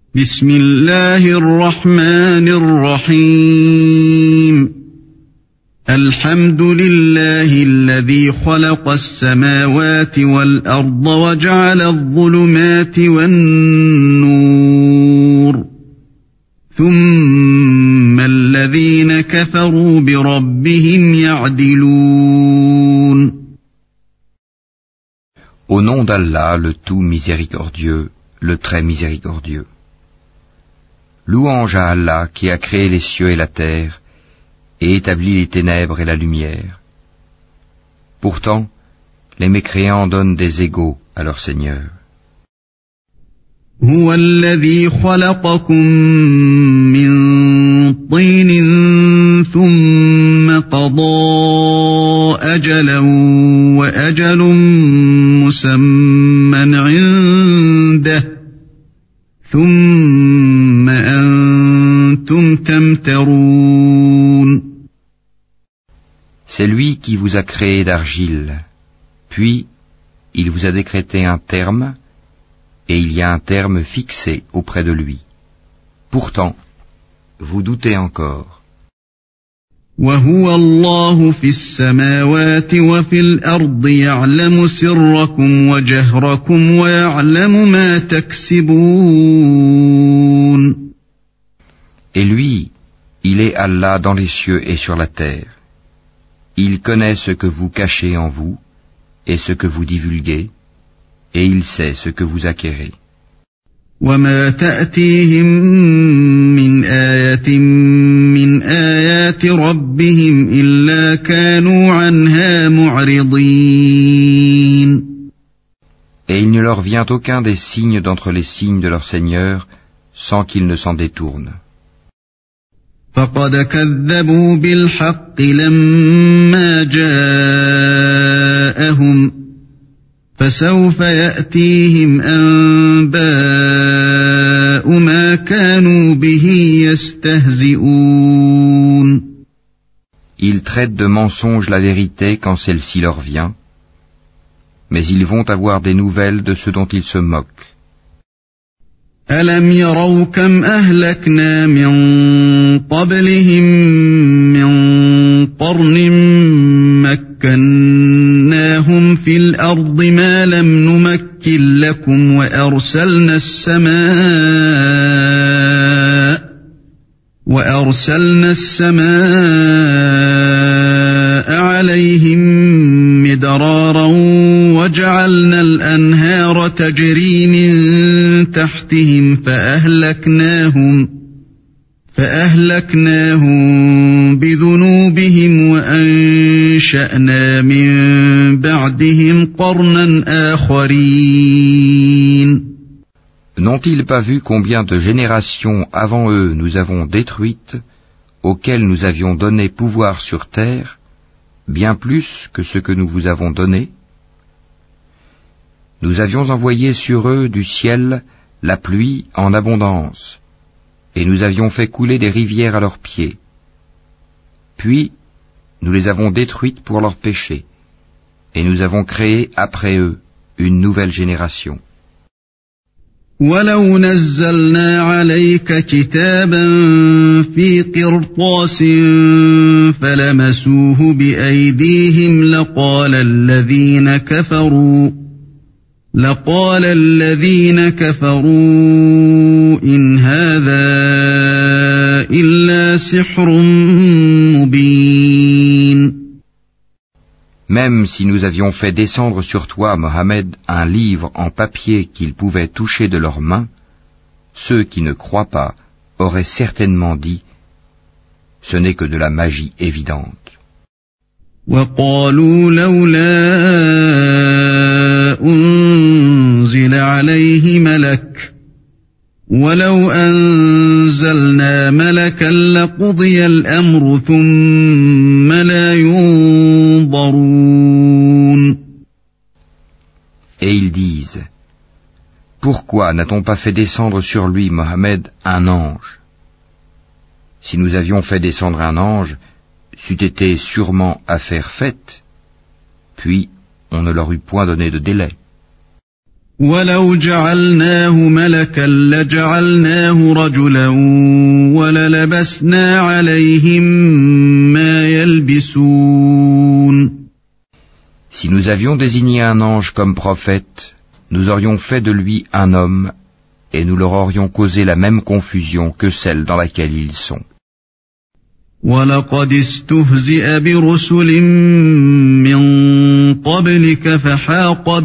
بسم الله الرحمن الرحيم الحمد لله الذي خلق السماوات والأرض وجعل الظلمات والنور ثم الذين كفروا بربهم يعدلون. Au nom d'Allah, le tout miséricordieux, le très miséricordieux. Louange à Allah qui a créé les cieux et la terre et établi les ténèbres et la lumière. Pourtant, les mécréants donnent des égaux à leur Seigneur. هو الذي خلقكم من طين ثم قضى أجلا وأجل مسمى عنده ثم أنتم تمترون. C'est lui qui vous a créé d'argile, puis il vous a décrété un terme, et il y a un terme fixé auprès de lui. Pourtant, vous doutez encore. وهو الله في السماوات وفي الأرض يعلم سركم وجهركم ويعلم ما تكسبون. Et lui, il est Allah dans les cieux et sur la terre. Il connaît ce que vous cachez en vous et ce que vous divulguez, et il sait ce que vous acquérez. وما تأتيهم من آية من آيات ربهم إلا كانوا عنها معرضين. Et il ne leur vient aucun des signes d'entre les signes de leur Seigneur sans qu'ils ne s'en détournent. فقد كذبوا بالحق لما جاءهم فسوف يأتيهم أنباء ما كانوا به يستهزئون. Ils traitent de mensonge la vérité quand celle-ci leur vient, mais ils vont avoir des nouvelles de ce dont ils se moquent. ألم يروا كم أهلكنا من قبلهم من قرن مكناهم في الأرض ما لم نمكن لكم وأرسلنا السماء عليهم مدرارا وجعلنا الأنهار تجري من تحتهم فأهلكناهم بذنوبهم وأنشأنا من بعدهم قرنا آخرين. N'ont-ils pas vu combien de générations avant eux nous avons détruites, auxquelles nous avions donné pouvoir sur terre, bien plus que ce que nous vous avons donné? Nous avions envoyé sur eux du ciel la pluie en abondance, et nous avions fait couler des rivières à leurs pieds. Puis, nous les avons détruites pour leurs péchés, et nous avons créé après eux une nouvelle génération. ولو نزلنا عليك كتابا في قرطاس فلمسوه بأيديهم لقال الذين كفروا إن هذا إلا سحر مبين. Même si nous avions fait descendre sur toi, Mohammed, un livre en papier qu'ils pouvaient toucher de leurs mains, ceux qui ne croient pas auraient certainement dit « Ce n'est que de la magie évidente. » وقالوا لولا أنزل عليه ملك ولو أنزلنا ملكا لقضي الأمر ثم لا ينظرون. Et ils disent « Pourquoi n'a-t-on pas fait descendre sur lui, Mohammed, un ange? Si nous avions fait descendre un ange, c'eût été sûrement affaire faite, puis on ne leur eût point donné de délai. وَلَوْ جَعَلْنَاهُ مَلَكًا لَجَعَلْنَاهُ رَجُلًا وَلَلَبَسْنَا عَلَيْهِمْ مَا يَلْبِسُونَ. Si nous avions désigné un ange comme prophète, nous aurions fait de lui un homme, et nous leur aurions causé la même confusion que celle dans laquelle ils sont. وَلَقَدِ اسْتُهْزِئَ بِرُسُلٍ مِّن قَبْلِكَ فَحَاقَ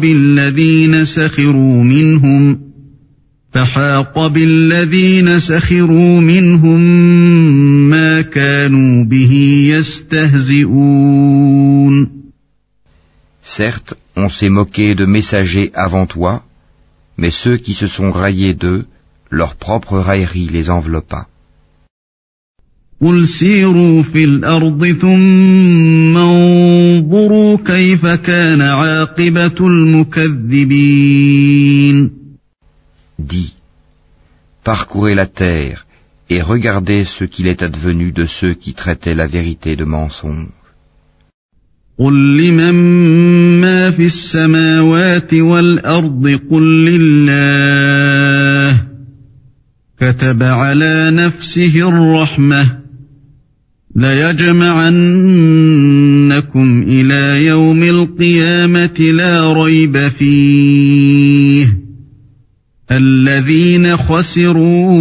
بِالَّذِينَ سَخِرُوا مِنْهُم مَّا كَانُوا بِهِ يَسْتَهْزِئُونَ. Certes, on s'est moqué de messagers avant toi, mais ceux qui se sont raillés d'eux, leur propre raillerie les enveloppa. قُلْ سِيرُوا فِي الْأَرْضِ ثُمَّ انظُرُوا كَيْفَ كَانَ عَاقِبَةُ الْمُكَذِّبِينَ. Dis, parcourez la terre et regardez ce qu'il est advenu de ceux qui traitaient la vérité de mensonge. قُلْ لِمَن مَّا فِي السَّمَاوَاتِ وَالْأَرْضِ قُل لِّلَّهِ كَتَبَ عَلَى نَفْسِهِ الرَّحْمَةَ لَيَجْمَعَنَّكُمْ إِلَى يَوْمِ الْقِيَامَةِ لَا رَيْبَ فِيهِ الَّذِينَ خَسِرُوا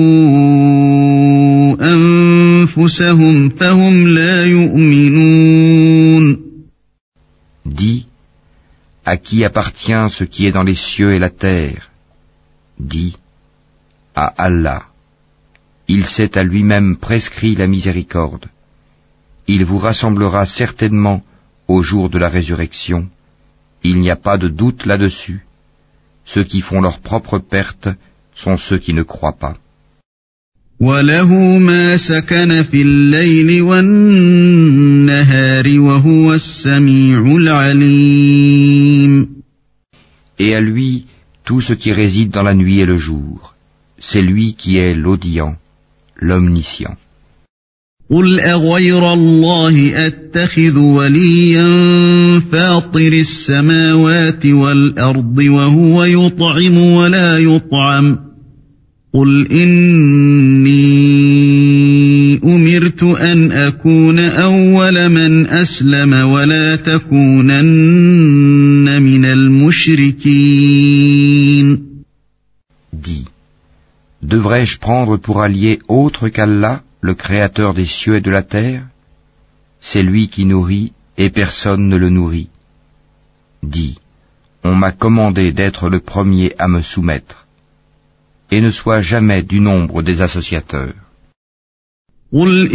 أَنفُسَهُمْ فَهُمْ لَا يُؤْمِنُونَ. Dis, à qui appartient ce qui est dans les cieux et la terre? Dis, à Allah. Il s'est à lui-même prescrit la miséricorde. Il vous rassemblera certainement au jour de la résurrection. Il n'y a pas de doute là-dessus. Ceux qui font leur propre perte sont ceux qui ne croient pas. وَلَهُ مَا سَكَنَ فِي اللَّيْلِ وَالنَّهَارِ وَهُوَ السَّمِيعُ الْعَلِيمُ. Et à lui, tout ce qui réside dans la nuit et le jour. C'est lui qui est l'audient, l'omniscient. قُلْ أَغَيْرَ اللَّهِ أَتَّخِذُ وَلِيًّا فَاطِرِ السَّمَاوَاتِ وَالْأَرْضِ وَهُوَ يُطْعِمُ وَلَا يُطْعَمُ قُلْ إِنِّي أُمِرْتُ أَنْ أَكُونَ أَوَّلَ مَنْ أَسْلَمَ وَلَا تَكُونَنَّ مِنَ الْمُشْرِكِينَ. Dis, devrais-je prendre pour allié autre qu'Allah, le Créateur des cieux et de la terre? C'est lui qui nourrit et personne ne le nourrit. Dis, on m'a commandé d'être le premier à me soumettre. Et ne sois jamais du nombre des associateurs. قُلْ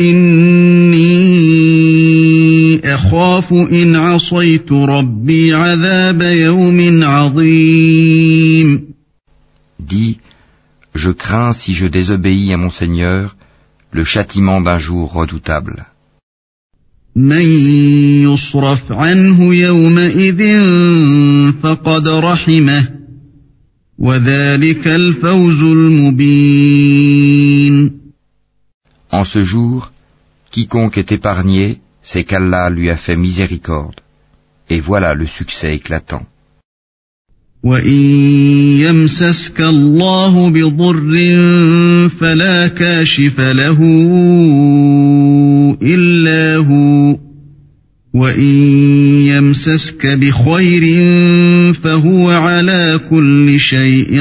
إِنِّي أَخَافُ إِنْ عَصَيْتُ رَبِّي عَذَابَ يَوْمٍ عَظِيمٍ. Dis, je crains si je désobéis à mon Seigneur, le châtiment d'un jour redoutable. مَن يُصْرَفْ عَنْهُ يَوْمَئِذٍ فَقَدْ رَحِمَهُ وَذَلِكَ الْفَوْزُ الْمُبِينُ. En ce jour, quiconque est épargné, c'est qu'Allah lui a fait miséricorde. Et voilà le succès éclatant. وَإِن يَمْسَسْكَ اللَّهُ بِضُرٍّ فَلَا كَاشِفَ لَهُ إِلَّا هُوَ وَإِن يَمْسَسْكَ بِخَيْرٍ فَهُوَ عَلَى كُلِّ شَيْءٍ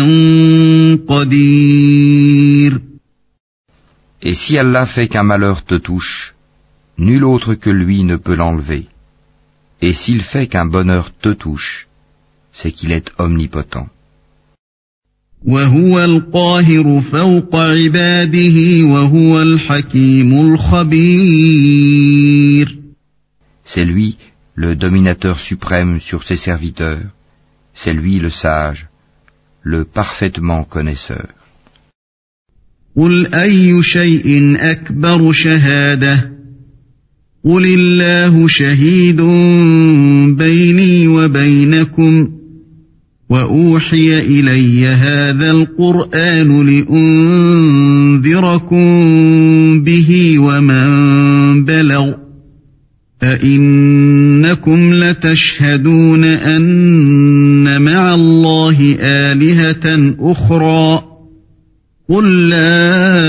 قَدِيرٌ. Et si Allah fait qu'un malheur te touche, nul autre que lui ne peut l'enlever. Et s'il fait qu'un bonheur te touche, c'est qu'il est omnipotent. وَهُوَ الْقَاهِرُ فَوْقَ عِبَادِهِ وَهُوَ الْحَكِيمُ الْخَبِيرُ. C'est lui, le dominateur suprême sur ses serviteurs. C'est lui le sage, le parfaitement connaisseur. قُلْ أَيُّ شَيْءٍ أَكْبَرُ شَهَادَةً قُلِ اللَّهُ شَهِيدٌ بَيْنِي وَبَيْنَكُمْ وَأُوحِيَ إِلَيَّ هَذَا الْقُرْآنُ لِأُنذِرَكُم بِهِ وَمَن بَلَغَ أَئِنَّكُمْ لَتَشْهَدُونَ أَنَّ مَعَ اللَّهِ آلِهَةً آلهة أخرى قل لا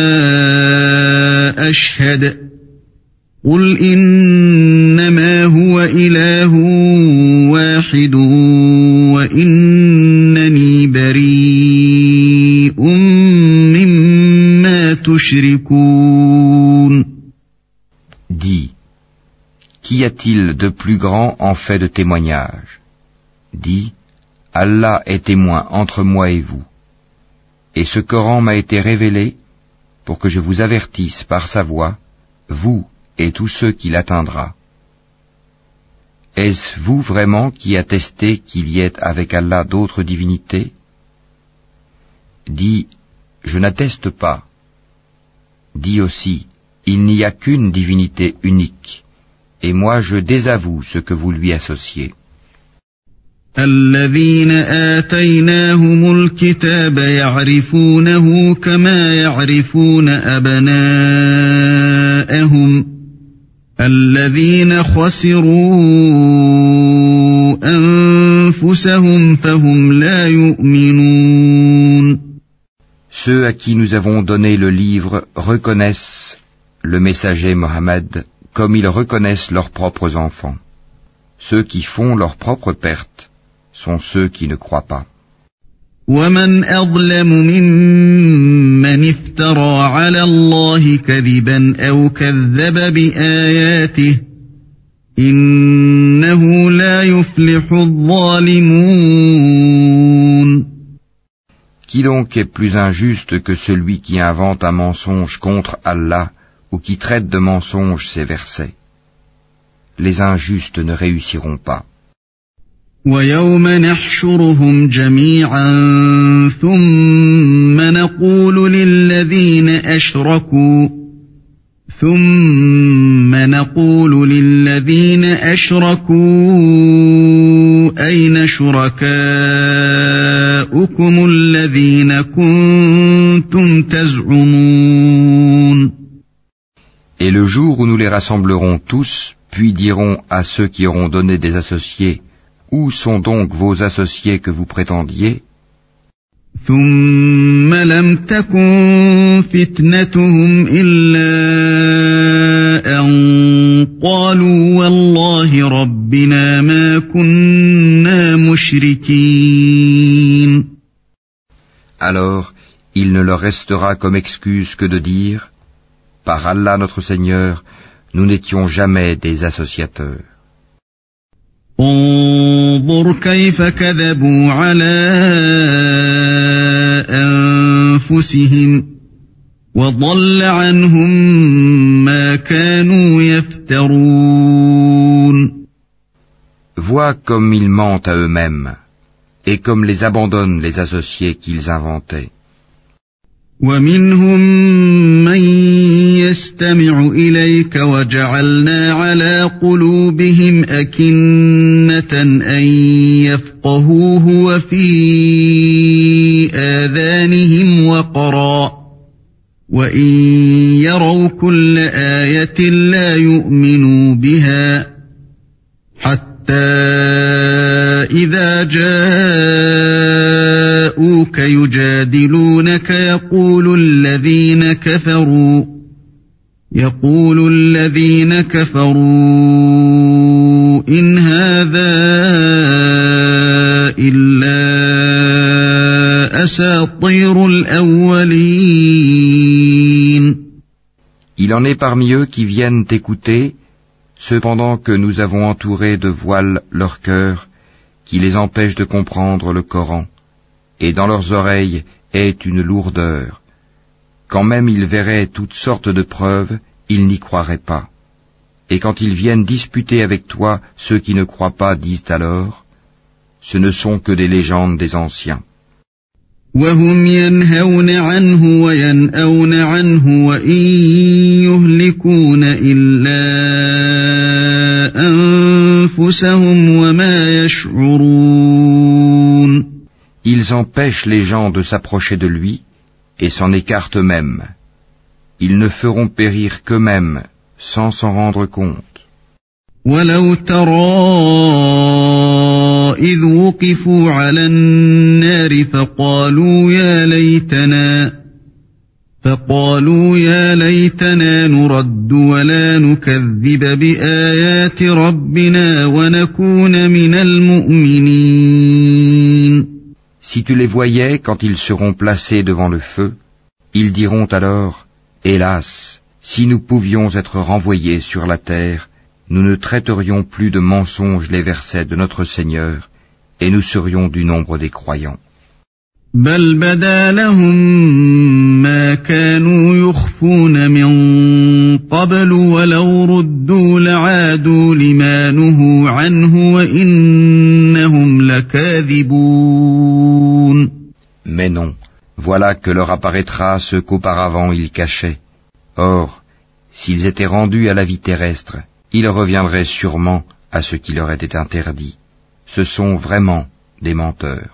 أشهد قل إنما هو إله واحد وإنني بريء مما تشركون. Dis, qu'y a-t-il de plus grand en fait de témoignage? Dis, Allah est témoin entre moi et vous. Et ce Coran m'a été révélé pour que je vous avertisse par sa voix, vous et tous ceux qui l'atteindra. Est-ce vous vraiment qui attestez qu'il y ait avec Allah d'autres divinités? Dis, je n'atteste pas. Dis aussi, il n'y a qu'une divinité unique, et moi je désavoue ce que vous lui associez. الذين آتيناهم الكتاب يعرفونه كما يعرفون أبناءهم الذين خسروا أنفسهم فهم لا يؤمنون. Ceux à qui nous avons donné le livre reconnaissent le messager Mohammed comme ils reconnaissent leurs propres enfants. Ceux qui font leur propre perte sont ceux qui ne croient pas. ومن أظلم ممن افترى على الله كذبا أو كذب بآياته إنه لا يفلح الظالمون. Qui donc est plus injuste que celui qui invente un mensonge contre Allah ou qui traite de mensonge ses versets? Les injustes ne réussiront pas. وَيَوْمَ نَحْشُرُهُمْ جَمِيعًا ثُمَّ نَقُولُ لِلَّذِينَ أَشْرَكُوا أَيْنَ شُرَكَاؤُكُمُ الَّذِينَ كُنتُمْ تَزْعُمُونَ. Et le jour où nous les rassemblerons tous, puis dirons à ceux qui auront donné des associés, où sont donc vos associés que vous prétendiez? ثُمَّ لَمْ تَكُنْ فِتْنَتُهُمْ إِلَّا أَنْ قَالُوا وَاللَّهِ رَبِّنَا مَا كُنَّا مُشْرِكِينَ. Alors, il ne leur restera comme excuse que de dire, par Allah notre Seigneur, nous n'étions jamais des associateurs. انظر كيف كذبوا على أنفسهم وضل عنهم ما كانوا يفترون. Vois comme ils mentent à eux-mêmes, et comme les abandonnent les associés qu'ils inventaient. ومنهم من يستمع إليك وجعلنا على قلوبهم أكنة أن يفقهوه وفي آذانهم وقرا وإن يروا كل آية لا يؤمنوا بها حتى إذا جاءوك يجادلونك يقول الذين كفروا إن هذا إلا أساطير الأولين. Il en est parmi eux qui viennent t'écouter, cependant que nous avons entouré de voiles leur cœur, qui les empêche de comprendre le Coran, et dans leurs oreilles est une lourdeur. Quand même ils verraient toutes sortes de preuves, ils n'y croiraient pas. Et quand ils viennent disputer avec toi, ceux qui ne croient pas disent alors, ce ne sont que des légendes des anciens. وهم ينهون عنه وينأون عنه وإن يهلكون إلا أنفسهم وما يشعرون. Ils empêchent les gens de s'approcher de lui et s'en écartent eux-mêmes. Ils ne feront périr qu'eux-mêmes sans s'en rendre compte. ولو ترى إذ وقفوا على النار فقالوا يا ليتنا نرد ولا نكذب بآيات ربنا ونكون من المؤمنين. Si tu les voyais quand ils seront placés devant le feu, ils diront alors, hélas, si nous pouvions être renvoyés sur la terre, nous ne traiterions plus de mensonges les versets de notre Seigneur, et nous serions du nombre des croyants. بل بدا لهم ما كانوا يخفون من قبل ولو ردوا لعادوا لما نهوا عنه وإنهم لكاذبون. Mais non, voilà que leur apparaîtra ce qu'auparavant ils cachaient. Or, s'ils étaient rendus à la vie terrestre, ils reviendraient sûrement à ce qui leur était interdit. Ce sont vraiment des menteurs.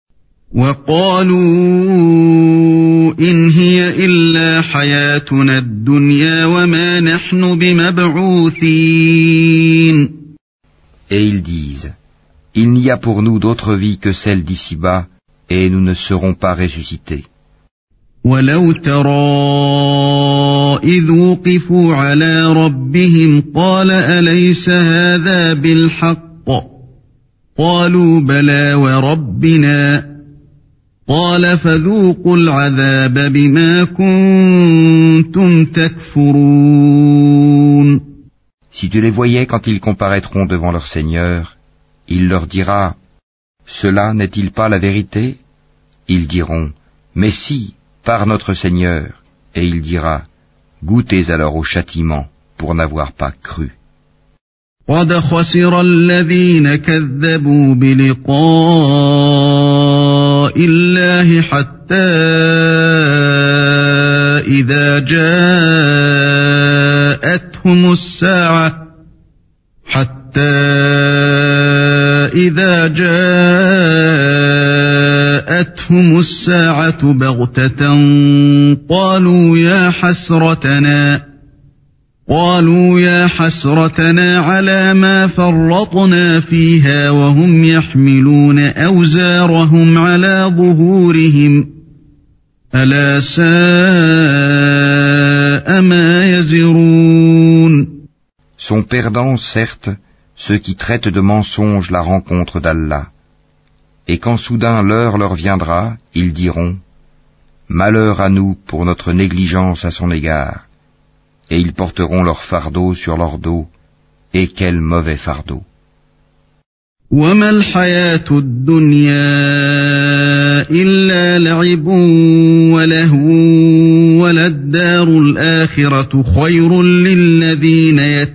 وقالوا إن هي إلا حياتنا الدنيا وما نحن بمبعوثين. Et ils disent, il n'y a pour nous d'autre vie que celle d'ici-bas, et nous ne serons pas ressuscités. ولو ترى إذ وقفوا على ربهم قال أليس هذا بالحق قالوا بلى وربنا قال فذوقوا العذاب بما كنتم تكفرون. Si tu les voyais quand ils comparaîtront devant leur Seigneur, il leur dira, cela n'est-il pas la vérité? Ils diront, mais si, par notre Seigneur, et il dira, goûtez alors au châtiment pour n'avoir pas cru. قد خسر الذين كذبوا بلقاء الله حتى إذا جاءتهم الساعة بغتة قالوا يا حسرتنا على ما فرطنا فيها وهم يحملون أوزارهم على ظهورهم ألا ساء ما يزرون. Sont perdants, certes, ceux qui traitent de mensonges la rencontre d'Allah. Et quand soudain l'heure leur viendra, ils diront, malheur à nous pour notre négligence à son égard. Et ils porteront leur fardeau sur leur dos, et quel mauvais fardeau. وما الحياة الدنيا إلا لعب ولهو وللدار الآخرة خير للذين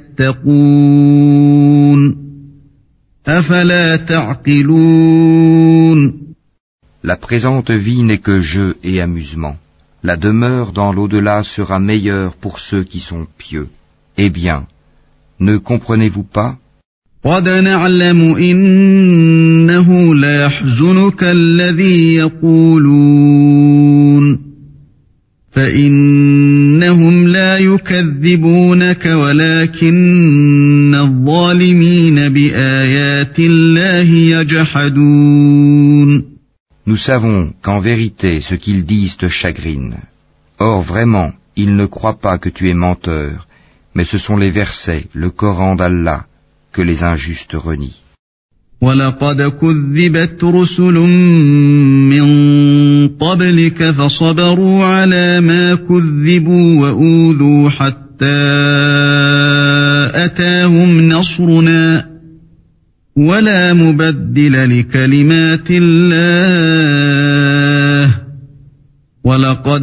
يتقون أفلا تعقلون. La présente vie n'est que jeu et amusement. La demeure dans l'au-delà sera meilleure pour ceux qui sont pieux. Eh bien, ne comprenez-vous pas? قد نعلم إنه ليحزنك الذي يقولون فإنهم لا يكذبونك ولكن الظالمين بآيات الله يجحدون. Nous savons qu'en vérité ce qu'ils disent te chagrine. Or vraiment, ils ne croient pas que tu es menteur, mais ce sont les versets, le Coran d'Allah, que les injustes renient. وَلَقَدْ كُذِّبَتْ رُسُلٌ مِّن قَبْلِكَ فَصَبَرُوا عَلَى مَا كُذِّبُوا وَأُوذُوا حَتَّى أَتَاهُمْ نَصْرُنَا وَلَا مُبَدِّلَ لِكَلِمَاتِ اللَّهِ وَلَقَدْ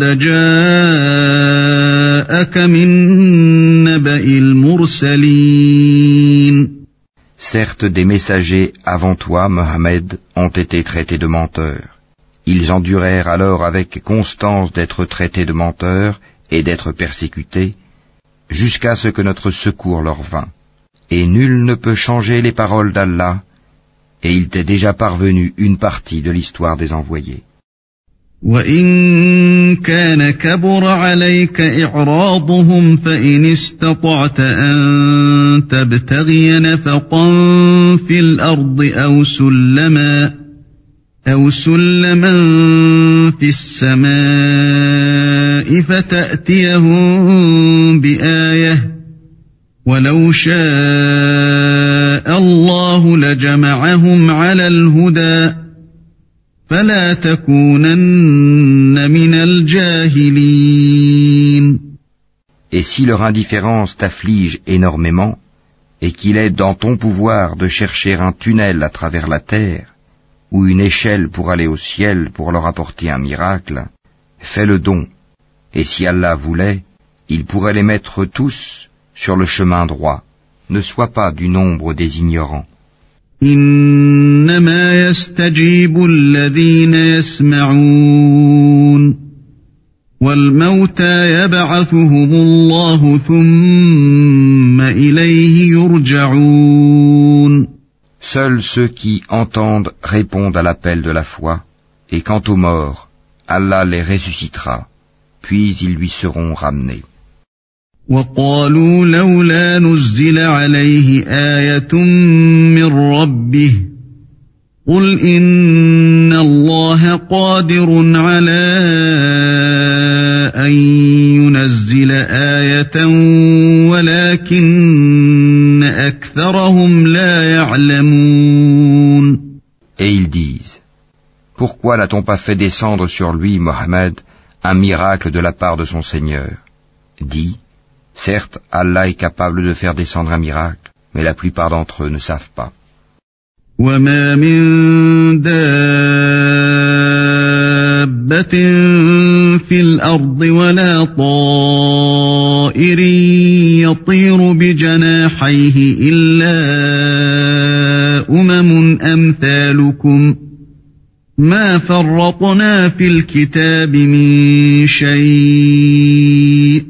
جَاءَكَ مِن نَّبَإِ الْمُرْسَلِينَ. Certes, des messagers avant toi, Mohammed, ont été traités de menteurs. Ils endurèrent alors avec constance d'être traités de menteurs et d'être persécutés, jusqu'à ce que notre secours leur vînt. Et nul ne peut changer les paroles d'Allah, et il t'est déjà parvenu une partie de l'histoire des envoyés. وإن كان كبر عليك إعراضهم فإن استطعت أن تبتغي نفقا في الأرض أو سلما في السماء فتأتيهم بآية ولو شاء الله لجمعهم على الهدى فلا تكونن من الجاهلين. Et si leur indifférence t'afflige énormément, et qu'il est dans ton pouvoir de chercher un tunnel à travers la terre, ou une échelle pour aller au ciel pour leur apporter un miracle, fais le don, et si Allah voulait, il pourrait les mettre tous sur le chemin droit. Ne sois pas du nombre des ignorants. إنما يستجيب الذين يسمعون والموتى يبعثهم الله ثم إليه يرجعون. Seuls ceux qui entendent répondent à l'appel de la foi, et quant aux morts, Allah les ressuscitera, puis ils lui seront ramenés. وقالوا لولا نزل عليه آية من ربه قل إن الله قادر على أن ينزل آية ولكن أكثرهم لا يعلمون. Et ils disent, pourquoi n'a-t-on pas fait descendre sur lui, Mohammed, un miracle de la part de son Seigneur? Dis, certes, Allah est capable de faire descendre un miracle, mais la plupart d'entre eux ne savent pas. وَمَا مِن دَابَّةٍ فِي الْأَرْضِ وَلَا طَائِرٍ يَطِيرُ بِجَنَاحَيْهِ إِلَّا أُمَمٌ أَمْثَالُكُمْ مَا فَرَّطْنَا فِي الْكِتَابِ مِن شَيْءٍ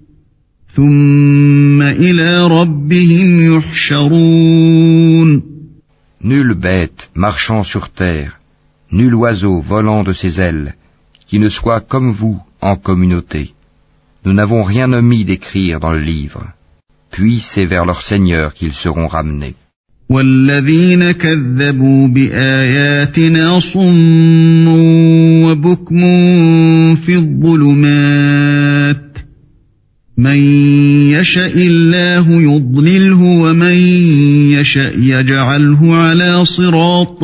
ثُمَّ إِلَى رَبِّهِمْ يُحْشَرُونَ. Nulle bête marchant sur terre, nul oiseau volant de ses ailes, qui ne soit comme vous en communauté. Nous n'avons rien omis d'écrire dans le livre. Puis c'est vers leur Seigneur qu'ils seront ramenés. وَالَّذِينَ كَذَّبُوا بِآيَاتِنَا صُمٌّ وَبُكْمٌ فِي الظُّلُمَاتِ مَن يَشَإِ اللَّهُ يُضْلِلْهُ وَمَن يَشَأْ يَجْعَلْهُ عَلَى صِرَاطٍ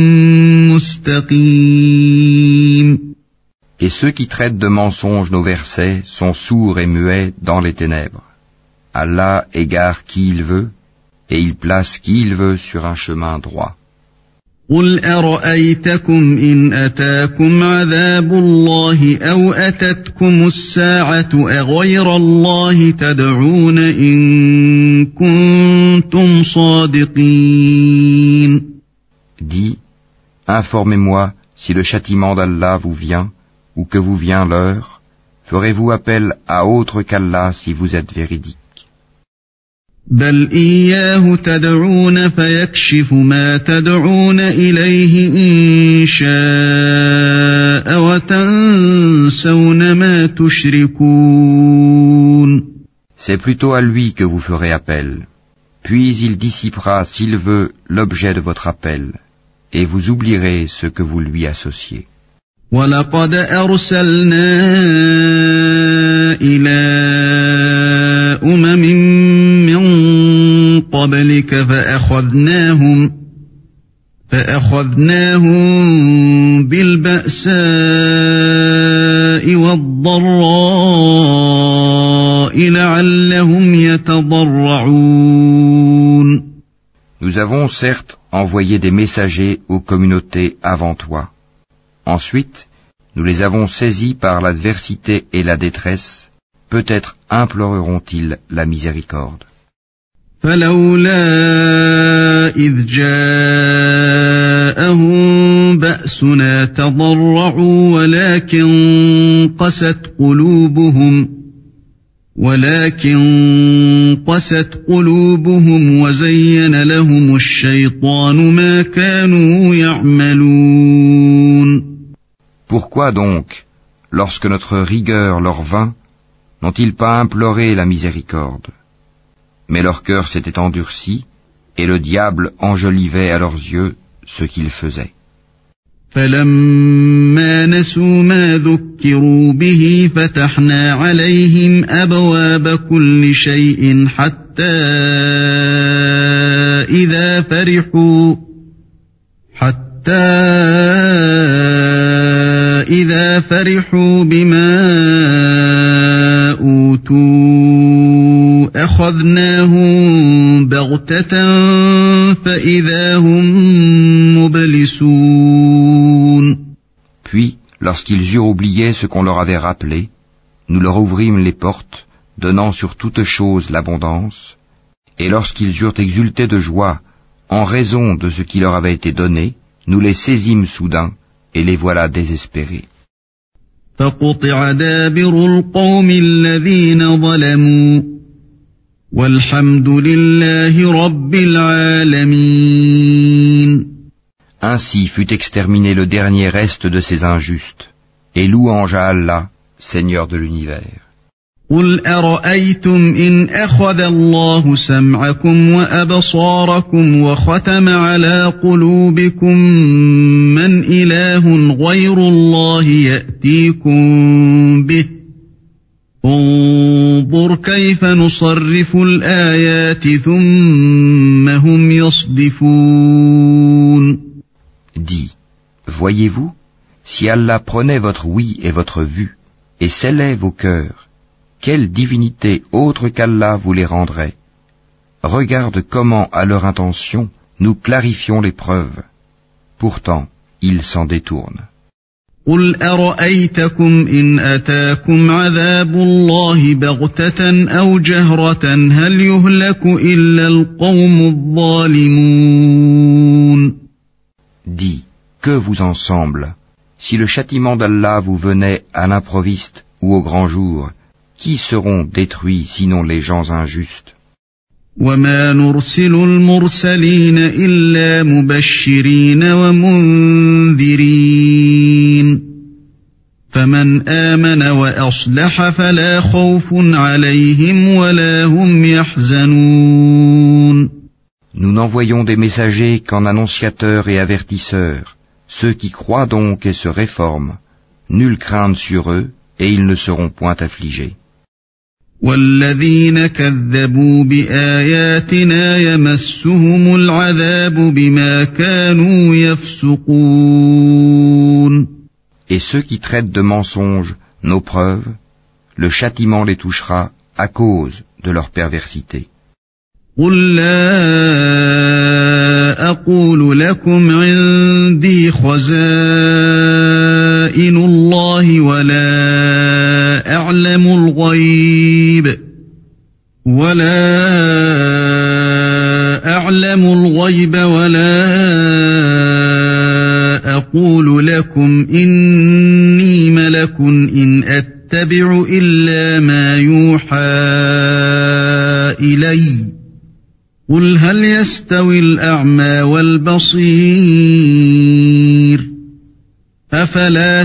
مُسْتَقِيمٍ. Et ceux qui traitent de mensonges nos versets sont sourds et muets dans les ténèbres. Allah égare qui il veut, et il place qui il veut sur un chemin droit. قُلْ أَرَأَيْتَكُمْ إِنْ أَتَاكُمْ عَذَابُ اللَّهِ أَوْ أَتَتْكُمُ السَّاعَةُ أَغَيْرَ اللَّهِ تَدْعُونَ إِن كُنتُمْ صَادِقِينَ. Dis, informez-moi si le châtiment d'Allah vous vient, ou que vous vient l'heure, ferez-vous appel à autre qu'Allah si vous êtes véridique? بل إياه تدعون فيكشف ما تدعون إليه إن شاء وتنسون ما تشركون. C'est plutôt à lui que vous ferez appel. Puis il dissipera, s'il veut, l'objet de votre appel, et vous oublierez ce que vous lui associez. وَلَقَدْ أَرْسَلْنَا إِلَىٰ أُمَمٍ مِّن قَبْلِكَ فَأَخَذْنَاهُم بِالْبَأْسَاءِ وَالضَّرَّاءِ لَعَلَّهُمْ يَتَضَرَّعُونَ. Nous avons certes envoyé des messagers aux communautés avant toi. Ensuite, nous les avons saisis par l'adversité et la détresse. Peut-être imploreront-ils la miséricorde. فَلَوْلَا إِذْ جَاءَهُم بَأْسُنَا تَضَرَّعُوا ولكن قست قلوبهم وزين لهم الشيطان ما كانوا يعملون. Pourquoi donc, lorsque notre rigueur leur vint, n'ont-ils pas imploré la miséricorde? Mais leur cœur s'était endurci, et le diable enjolivait à leurs yeux ce qu'ils faisaient. فلما نسوا ما ذكروا به فتحنا عليهم أبواب كل شيء حتى إذا فرحوا بما أوتوا أخذناهم بغتة فإذا هم مبلسون. Puis, lorsqu'ils eurent oublié ce qu'on leur avait rappelé, nous leur ouvrîmes les portes, donnant sur toute chose l'abondance, et lorsqu'ils eurent exulté de joie, en raison de ce qui leur avait été donné, nous les saisîmes soudain, et les voilà désespérés. فقطع دابر القوم الذين ظلموا والحمد لله رب العالمين. Ainsi fut exterminé le dernier reste de ces injustes, et louange à Allah, Seigneur de l'univers. قل أرأيتم إن أخذ الله سمعكم وأبصاركم وختم على قلوبكم من إله غير الله يأتيكم به انظر كيف نصرف الآيات ثم هم يصدفون. Dis, voyez-vous, si Allah prenait votre oui et votre vue, et scellait vos cœurs, quelle divinité autre qu'Allah vous les rendrait? Regarde comment, à leur intention, nous clarifions les preuves. Pourtant, ils s'en détournent. قل أرأيتكم إن أتاكم عذاب الله بغتة أو جهرة هل يهلك إلا القوم الظالمون. Dis, que vous en semble, si le châtiment d'Allah vous venait à l'improviste ou au grand jour, qui seront détruits sinon les gens injustes? وما نرسل المرسلين إلا مبشرين ومنذرين فمن آمن وأصلح فلا خوف عليهم ولا هم يحزنون. Nous n'envoyons des messagers qu'en annonciateurs et avertisseurs. Ceux qui croient donc et se réforment, nulle crainte sur eux, et ils ne seront point affligés. والذين كذبوا بآياتنا يمسهم العذاب بما كانوا يفسقون. Et ceux qui traitent de mensonges nos preuves, le châtiment les touchera à cause de leur perversité. قل لا أقول لكم عندي خزائن الله ولا أعلم الغيب ولا أقول لكم إني ملك إن أتبع إلا ما يوحى إلي قل هل يستوي الأعمى والبصير أفلا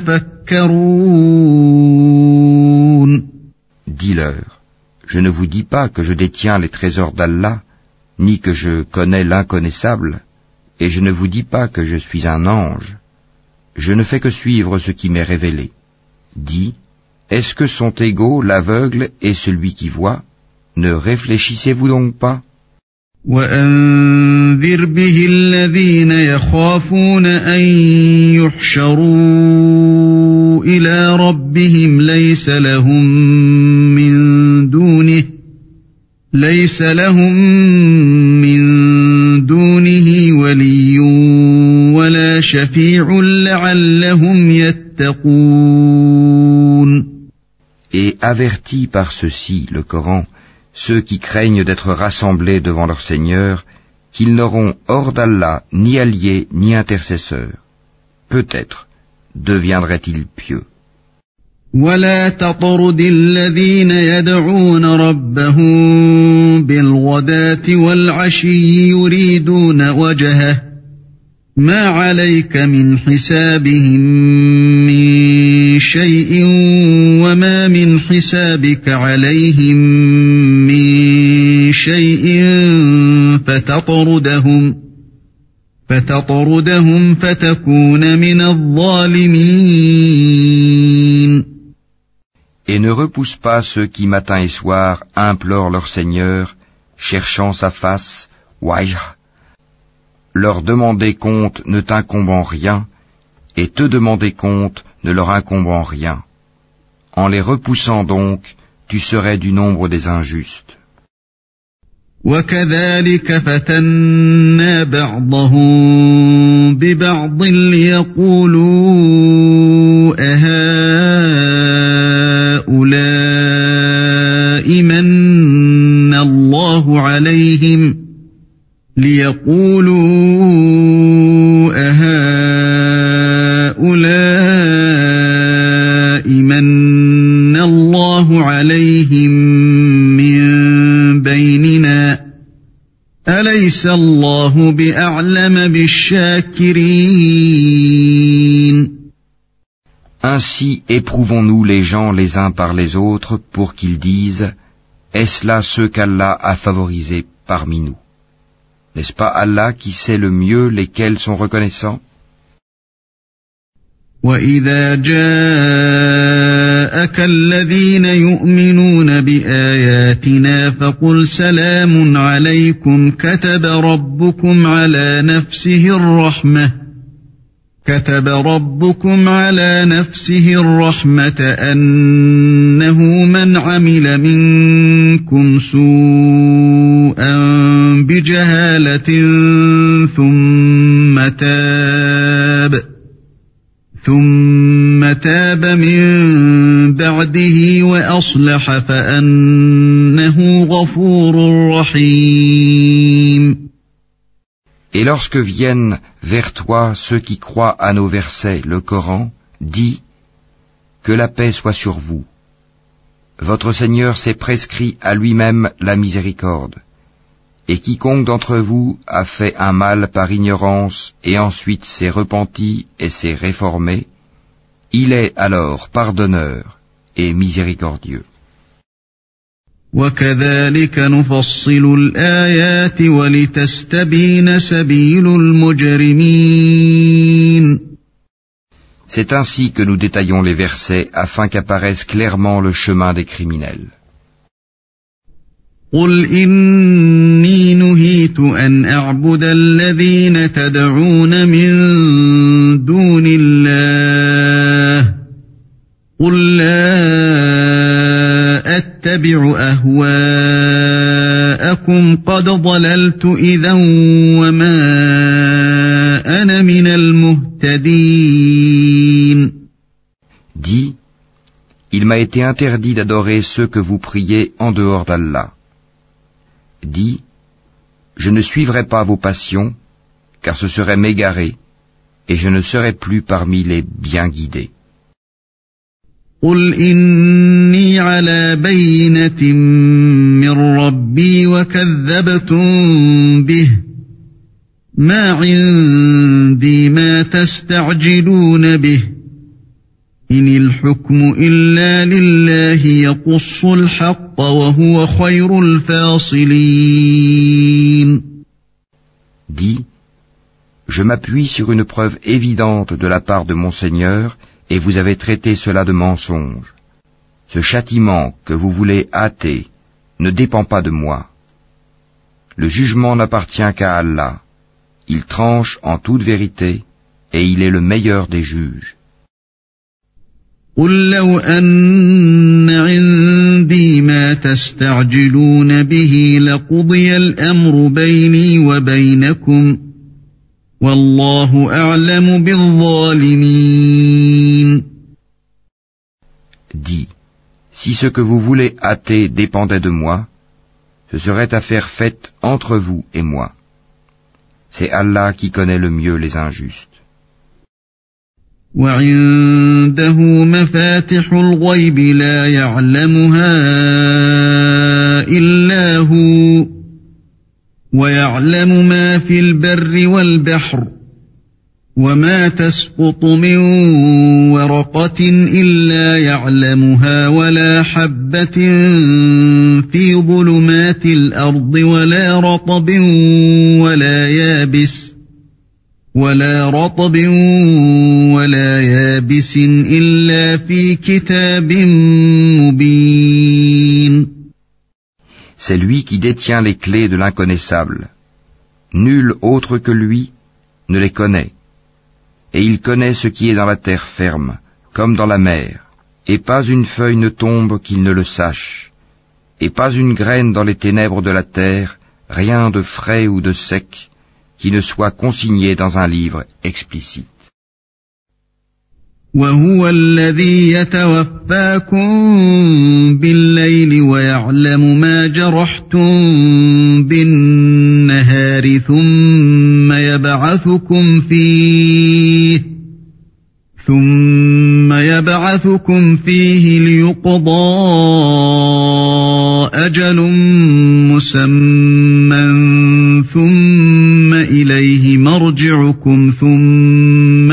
تتفكرون. Dis-leur, je ne vous dis pas que je détiens les trésors d'Allah, ni que je connais l'inconnaissable, et je ne vous dis pas que je suis un ange. Je ne fais que suivre ce qui m'est révélé. Dis, est-ce que sont égaux l'aveugle et celui qui voit? Ne réfléchissez-vous donc pas? وأنذر به الذين يخافون أن يحشروا إلى ربهم ليس لهم من دونه ولي ولا شفيع لعلهم يتقون. Et avertis par ceci, le Coran, ceux qui craignent d'être rassemblés devant leur Seigneur, qu'ils n'auront hors d'Allah ni alliés ni intercesseurs. Peut-être deviendraient-ils pieux. ولا تطرد الذين يدعون ربهم بالغداة والعشي يريدون وجهه ما عليك من حسابهم من شيء وما من حسابك عليهم من شيء فتطردهم فتكون من الظالمين. Et ne repousse pas ceux qui matin et soir implorent leur Seigneur, cherchant sa face, wajh. Leur demander compte ne t'incombe en rien, et te demander compte ne leur incombe en rien. En les repoussant donc, tu serais du nombre des injustes. وَكَذَلِكَ فَتَنَّا بَعْضَهُم بِبَعْضٍ لِيَقُولُوا أَهَٰؤُلَاءِ مَنَّ اللَّهُ عَلَيْهِم مِّن بَيْنِنَا أَلَيْسَ اللَّهُ بِأَعْلَمَ بِالشَّاكِرِينَ. Ainsi éprouvons-nous les gens les uns par les autres pour qu'ils disent « Est-ce là ceux qu'Allah a favorisés parmi nous ?» N'est-ce pas Allah qui sait le mieux lesquels sont reconnaissants? وَإِذَا جَاءَكَ الَّذِينَ يُؤْمِنُونَ بِآيَاتِنَا فَقُلْ سَلَامٌ عَلَيْكُمْ كَتَبَ رَبُّكُمْ عَلَى نَفْسِهِ الرَّحْمَةَ أَنَّهُ مَنْ عَمِلَ مِنكُمْ سُوءًا بِجَهَالَةٍ ثُمَّ تاب من بعده وأصلح فأنه غفور رحيم. Et lorsque viennent vers toi ceux qui croient à nos versets, le Coran, dis que la paix soit sur vous. Votre Seigneur s'est prescrit à lui-même la miséricorde. Et quiconque d'entre vous a fait un mal par ignorance et ensuite s'est repenti et s'est réformé, il est alors pardonneur et miséricordieux. وَكَذَلِكَ نُفَصِّلُ الْآيَاتِ وَلِتَسْتَبِينَ سَبِيلُ الْمُجْرِمِينَ. C'est ainsi que nous détaillons les versets afin qu'apparaisse clairement le chemin des criminels. قُلْ إِنِّي نُهِيتُ أَنْ أَعْبُدَ الَّذِينَ تَدْعُونَ مِن دُونِ اللَّهِ قُل لَّا أَتَّبِعُ أَهْوَاءَكُمْ قَدْ ضَلَلْتُ إِذًا وَمَا أَنَا مِنَ الْمُهْتَدِينَ. Dis, il m'a été interdit d'adorer ceux que vous priez en dehors d'Allah. Dis, je ne suivrai pas vos passions, car ce serait m'égarer, et je ne serai plus parmi les bien guidés. قُلْ إِنِّي عَلَى بَيِّنَةٍ مِّن رَّبِّي وَكَذَّبْتُم بِهِ مَا عِندِي مَا تَسْتَعْجِلُونَ بِهِ إِنِ الْحُكْمُ إِلَّا لِلَّهِ يَقُصُّ الْحَقَّ وَهُوَ خَيْرُ الْفَاصِلِينَ. Dis, je m'appuie sur une preuve évidente de la part de mon Seigneur, et vous avez traité cela de mensonge. Ce châtiment que vous voulez hâter ne dépend pas de moi. Le jugement n'appartient qu'à Allah. Il tranche en toute vérité, et il est le meilleur des juges. قُل لَّوْ أَنَّ عِندِي مَا تَسْتَعْجِلُونَ بِهِ لَقُضِيَ الْأَمْرُ بَيْنِي وَبَيْنَكُمْ وَاللَّهُ أَعْلَمُ بِالظَّالِمِينَ. Dis, si ce que vous voulez hâter dépendait de moi, ce serait affaire faite entre vous et moi. C'est Allah qui connaît le mieux les injustes. وَعِندَهُ مَفَاتِحُ الْغَيْبِ لَا يَعْلَمُهَا إِلَّا هُوَ وَيَعْلَمُ مَا فِي الْبَرِّ وَالْبَحْرِ وما تسقط من ورقة إلا يعلمها ولا حبة في ظلمات الأرض ولا رطب ولا يابس إلا في كتاب مبين. C'est lui qui détient les clés de l'inconnaissable. Nul autre que lui ne les connaît. Et il connaît ce qui est dans la terre ferme, comme dans la mer. Et pas une feuille ne tombe qu'il ne le sache. Et pas une graine dans les ténèbres de la terre, rien de frais ou de sec, qui ne soit consigné dans un livre explicite. وهو الذي يتوفاكم بالليل ويعلم ما جرحتم بالنهار ثم يبعثكم فيه ليقضى أجل مسمى ثم إليه مرجعكم ثم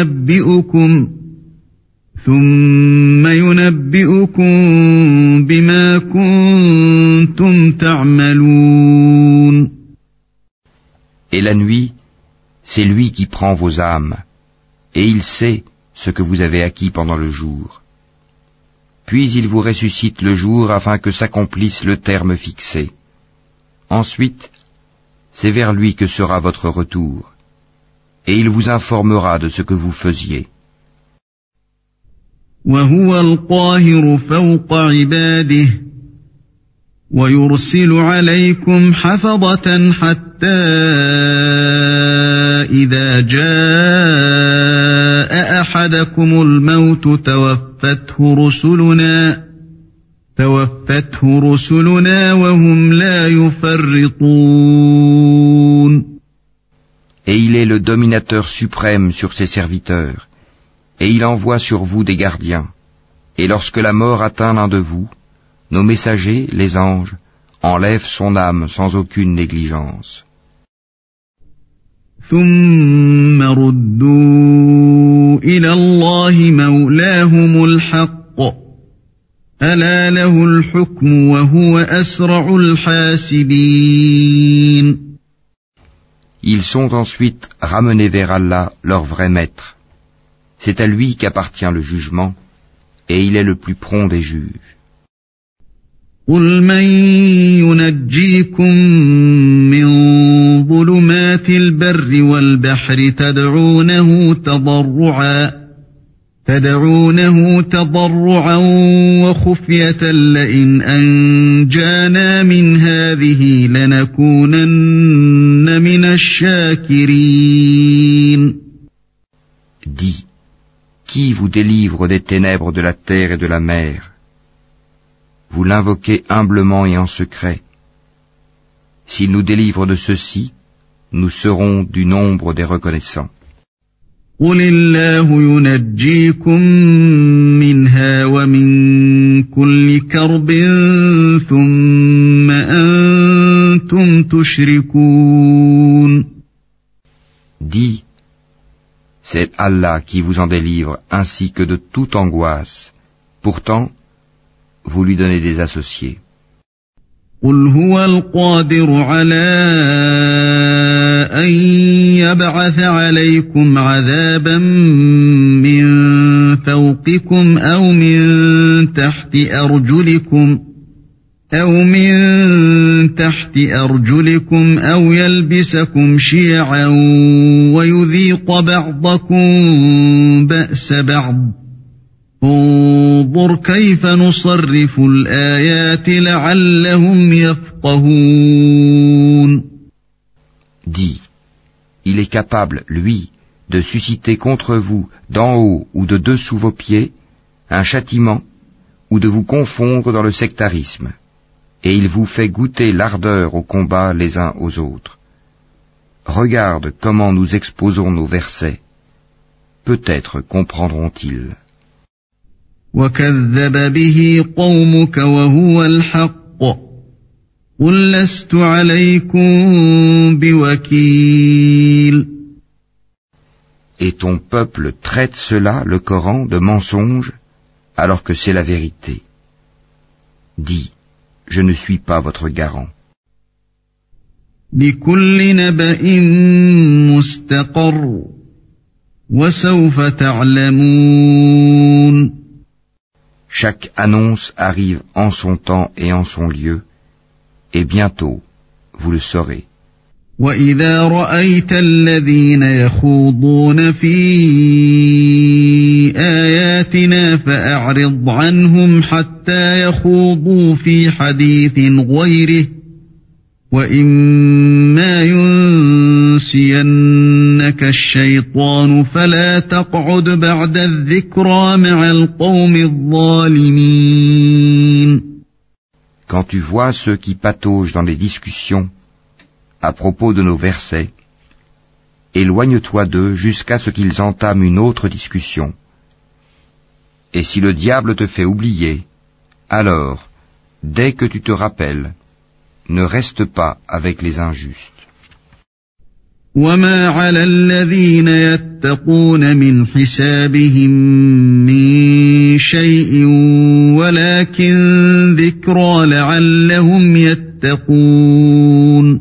ينبئكم بما كنتم تعملون. Et la nuit, c'est lui qui prend vos âmes, et il sait ce que vous avez acquis pendant le jour. Puis il vous ressuscite le jour afin que s'accomplisse le terme fixé. Ensuite, c'est vers lui que sera votre retour, et il vous informera de ce que vous faisiez. وهو القاهر فوق عباده ويرسل عليكم حفظة حتى إذا جاء أحدكم الموت توفته رسلنا وهم لا يفرطون. Et il est le dominateur suprême sur ses serviteurs, et il envoie sur vous des gardiens. Et lorsque la mort atteint l'un de vous, nos messagers, les anges, enlèvent son âme sans aucune négligence. ثم ردوا إلى الله مولاهم الحق ألا له الحكم وهو أسرع الحاسبين. Ils sont ensuite ramenés vers Allah, leur vrai maître. C'est à lui qu'appartient le jugement, et il est le plus prompt des juges. قل من ينجيكم من ظلمات البر والبحر تدعونه تضرعا وخفية لئن أنجانا من هذه لنكونن من الشاكرين. Dis, qui vous délivre des ténèbres de la terre et de la mer? Vous l'invoquez humblement et en secret. S'il nous délivre de ceci, nous serons du nombre des reconnaissants. قل الله ينجيكم منها ومن كل كرب ثم أنتم تشركون. Dis, c'est Allah qui vous en délivre ainsi que de toute angoisse. Pourtant, vous lui donnez des associés. قل هو القادر على أن يبعث عليكم عذابا من فوقكم أو من تحت أرجلكم أو يلبسكم شيعا ويذيق بعضكم بأس بعض. انظر كيف نصرف الآيات لعلهم يفقهون. Dis, il est capable, lui, de susciter contre vous, d'en haut ou de dessous vos pieds, un châtiment, ou de vous confondre dans le sectarisme, et il vous fait goûter l'ardeur au combat les uns aux autres. Regarde comment nous exposons nos versets. Peut-être comprendront-ils. وكذب به قومك وهو الحق قل لست عليكم بوكيل. Et ton peuple traite cela, le Coran, de mensonge, alors que c'est la vérité. Dis, je ne suis pas votre garant. لكل نبأ مستقر وسوف تعلمون. Chaque annonce arrive en son temps et en son lieu, et bientôt, vous le saurez. وَإِذَا رَأَيْتَ الَّذِينَ يَخُوضُونَ فِي آيَاتِنَا فَأَعْرِضْ عَنْهُمْ حَتَّى يَخُوضُوا فِي حَدِيثٍ غَيْرِهِ وَإِمَّا يُنْسِيَنَّكَ الشَّيْطَانُ فَلَا تَقْعُدْ بَعْدَ الذِّكْرَى مَعَ الْقَوْمِ الظَّالِمِينَ. Quand tu vois ceux qui pataugent dans les discussions à propos de nos versets, éloigne-toi d'eux jusqu'à ce qu'ils entament une autre discussion. Et si le diable te fait oublier, alors, dès que tu te rappelles, ne reste pas avec les injustes. وَمَا عَلَى الَّذِينَ يَتَّقُونَ مِنْ حِسَابِهِمْ مِنْ شَيْءٍ وَلَكِنْ ذِكْرَى لَعَلَّهُمْ يَتَّقُونَ.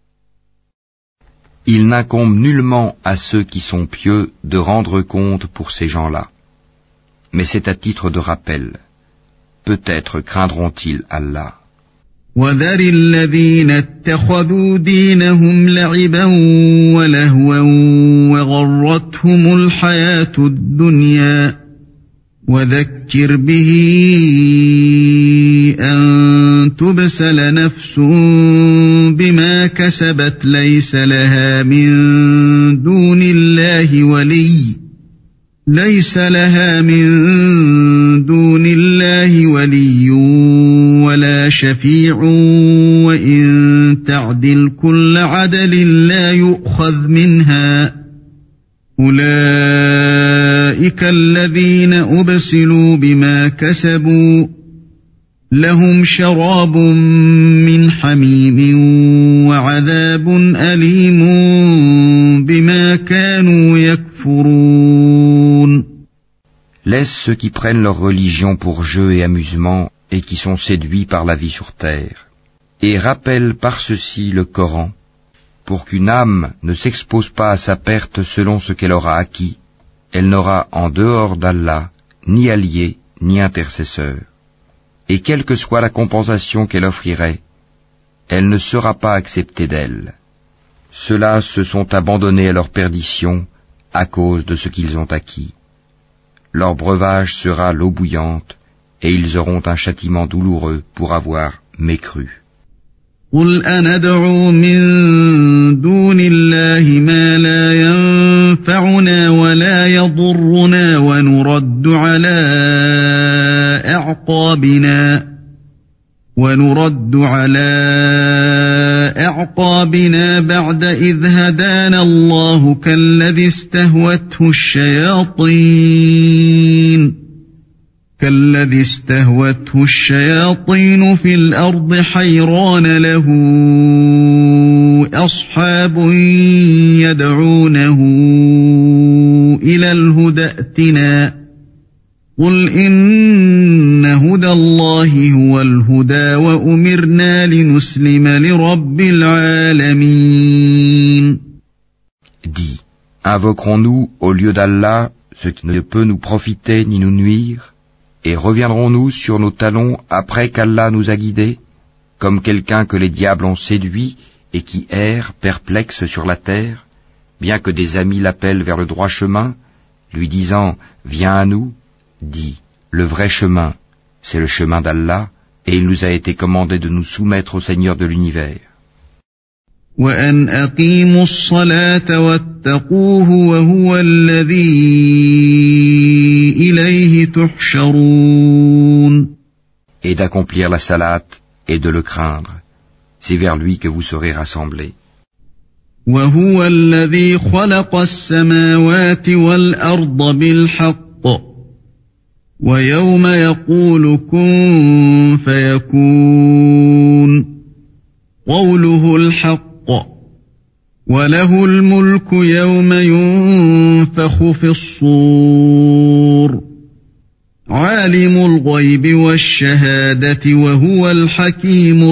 Il n'incombe nullement à ceux qui sont pieux de rendre compte pour ces gens-là. Mais c'est à titre de rappel. Peut-être craindront-ils Allah. وَذَرِ الَّذِينَ اتَّخَذُوا دِينَهُمْ لَعِبًا وَلَهْوًا وَغَرَّتْهُمُ الْحَيَاةُ الدُّنْيَا وَذَكِّرْ بِهِ أَن تُبْسَلَ نَفْسٌ بِمَا كَسَبَتْ لَيْسَ لَهَا مِن دُونِ اللَّهِ وَلِيٌّ وَلَا شَفِيعٌ وَإِن تَعْدِلْ كُلَّ عَدْلٍ لَّا يُؤْخَذْ مِنْهَا أُولَئِكَ الَّذِينَ أُبْسِلُوا بِمَا كَسَبُوا لَهُمْ شَرَابٌ مِّنْ حَمِيمٍ وَعَذَابٌ أَلِيمٌ بِمَا كَانُوا يَكْفُرُونَ. Laisse ceux qui prennent leur religion pour jeu et amusement et qui sont séduits par la vie sur terre. Et rappelle par ceci le Coran, pour qu'une âme ne s'expose pas à sa perte selon ce qu'elle aura acquis. Elle n'aura en dehors d'Allah ni allié ni intercesseur. Et quelle que soit la compensation qu'elle offrirait, elle ne sera pas acceptée d'elle. Ceux-là se sont abandonnés à leur perdition à cause de ce qu'ils ont acquis. Leur breuvage sera l'eau bouillante, et ils auront un châtiment douloureux pour avoir mécru. قُلْ أَنَدْعُو مِن دُونِ اللَّهِ مَا لَا يَنفَعُنَا وَلَا يَضُرُّنَا وَنُرَدُّ عَلَى أَعْقَابِنَا بَعْدَ إِذْ هَدَانَا اللَّهُ كَالَّذِي استهوته الشياطين في الأرض حيران له أصحاب يدعونه إلى الهدى ائتنا قل إن هدى الله هو الهدى وأمرنا لنسلم لرب العالمين. Dis, invoquerons-nous au lieu d'Allah ce qui ne peut nous profiter ni nous nuire? Et reviendrons-nous sur nos talons après qu'Allah nous a guidés, comme quelqu'un que les diables ont séduit et qui erre perplexe sur la terre, bien que des amis l'appellent vers le droit chemin, lui disant « Viens à nous », dit « Le vrai chemin, c'est le chemin d'Allah, et il nous a été commandé de nous soumettre au Seigneur de l'univers. » وَأَنْ أَقِيمُوا الصَّلَاةَ وَاتَّقُوهُ وَهُوَ الَّذِي إِلَيْهِ تُحْشَرُونَ. Et d'accomplir la salate et de le craindre, c'est vers lui que vous serez rassemblés. وَهُوَ الَّذِي خَلَقَ السَّمَاوَاتِ وَالْأَرْضَ بِالْحَقِّ وَيَوْمَ يَقُولُ كُن فَيَكُونُ قَوْلُهُ الْحَقُّ وَلَهُ الْمُلْكُ يَوْمَ يُنفَخُ ينفخ في الصور عالم الغيب والشهادة وهو الحكيم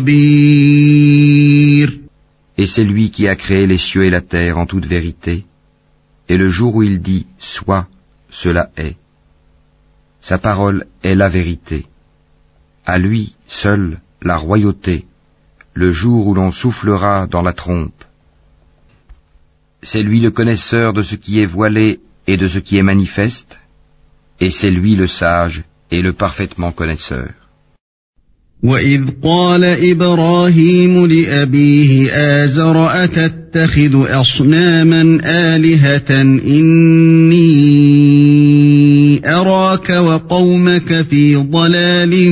الخبير. Et c'est lui qui a créé les cieux et la terre en toute vérité, et le jour où il dit « Sois », cela est. Sa parole est la vérité. À lui seul la royauté, le jour où l'on soufflera dans la trompe. C'est lui le connaisseur de ce qui est voilé et de ce qui est manifeste, et c'est lui le sage et le parfaitement connaisseur. وَإِذْ قَالَ إِبْرَاهِيمُ لِأَبِيهِ آزَرَ أَتَتَّخِذُ أَصْنَامًا آلِهَةً إِنِّي أَرَاكَ وَقَوْمَكَ فِي ضَلَالٍ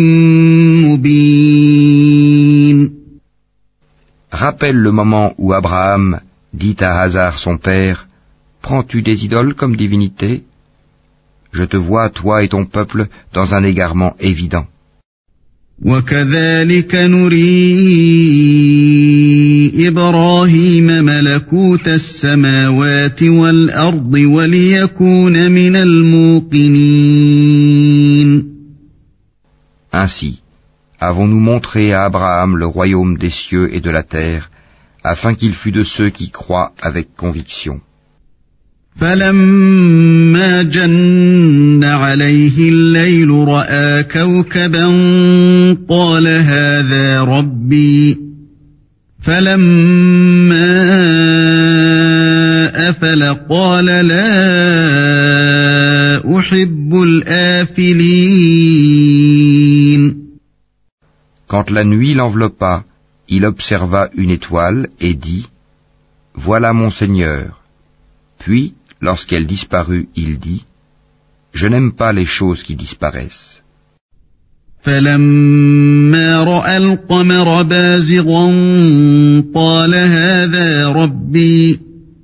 مُبِينٍ. Rappelle le moment où Abraham dit à Hazar son père, « Prends-tu des idoles comme divinités ? Je te vois, toi et ton peuple, dans un égarement évident. » وَكَذَلِكَ نُرِي إِبْرَاهِيمَ مَلَكُوتَ السَّمَاوَاتِ وَالْأَرْضِ وَلِيَكُونَ مِنَ الْمُوقِنِينَ. Ainsi, avons-nous montré à Abraham le royaume des cieux et de la terre, afin qu'il fût de ceux qui croient avec conviction. فَلَمَّا جَنَّ عَلَيْهِ اللَّيْلُ رَأَىٰ كَوْكَبًا قَالَ هَٰذَا رَبِّي فَلَمَّا أَفَلَ قَالَ لَا أُحِبُّ الْآفِلِينَ. Quand la nuit l'enveloppa, il observa une étoile et dit, « Voilà mon Seigneur. » Puis, lorsqu'elle disparut, il dit, « Je n'aime pas les choses qui disparaissent. » فَلَمَّا رَأَى الْقَمَرَ بَازِغًا قَالَ هَٰذَا رَبِّي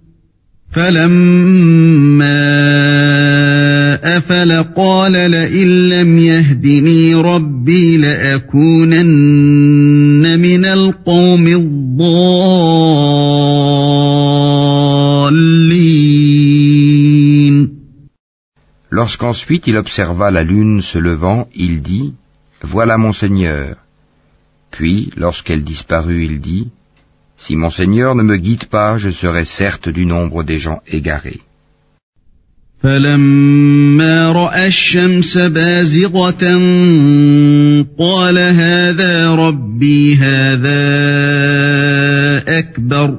فَلَمَّا أَفَلَ قَالَ لَئِن لَّمْ يَهْدِنِي رَبِّي لَأَكُونَنَّ مِنَ الْقَوْمِ الضَّالِّينَ. Lorsqu'ensuite il observa la lune se levant, il dit, « Voilà mon Seigneur. » Puis, lorsqu'elle disparut, il dit, « Si mon Seigneur ne me guide pas, je serai certes du nombre des gens égarés. » فَلَمَّا رَأَى الشَّمْسَ بَازِغَةً قَالَ هَٰذَا رَبِّي هَٰذَا أَكْبَرُ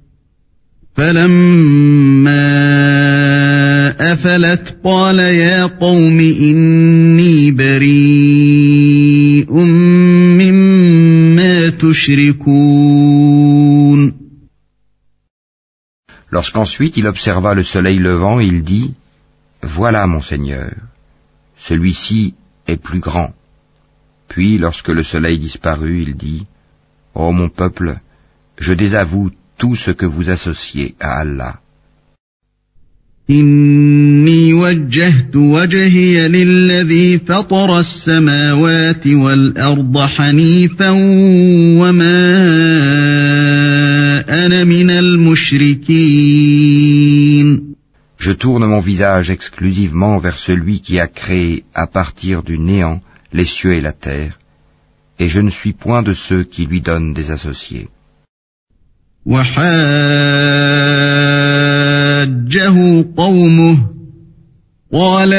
فَلَمَّا أَفَلَتْ قَالَ يَا قَوْمِ إِنِّي بَرِيءٌ مِّمَّا تُشْرِكُونَ. Lorsqu'ensuite il observa le soleil levant, il dit, « Voilà mon Seigneur. Celui-ci est plus grand. » Puis, lorsque le soleil disparut, il dit, « Ô mon peuple, je désavoue tout ce que vous associez à Allah. » إِنِّي وَجَّهْتُ وَجْهِيَ لِلَّذِي فَطَرَ السَّمَاوَاتِ وَالْأَرْضَ حَنِيفًا وَمَا أَنَا مِنَ الْمُشْرِكِينَ. Je tourne mon visage exclusivement vers celui qui a créé à partir du néant les cieux et la terre, et je ne suis point de ceux qui lui donnent des associés. وَحَاجَّهُ قَوْمُهُ قَالَ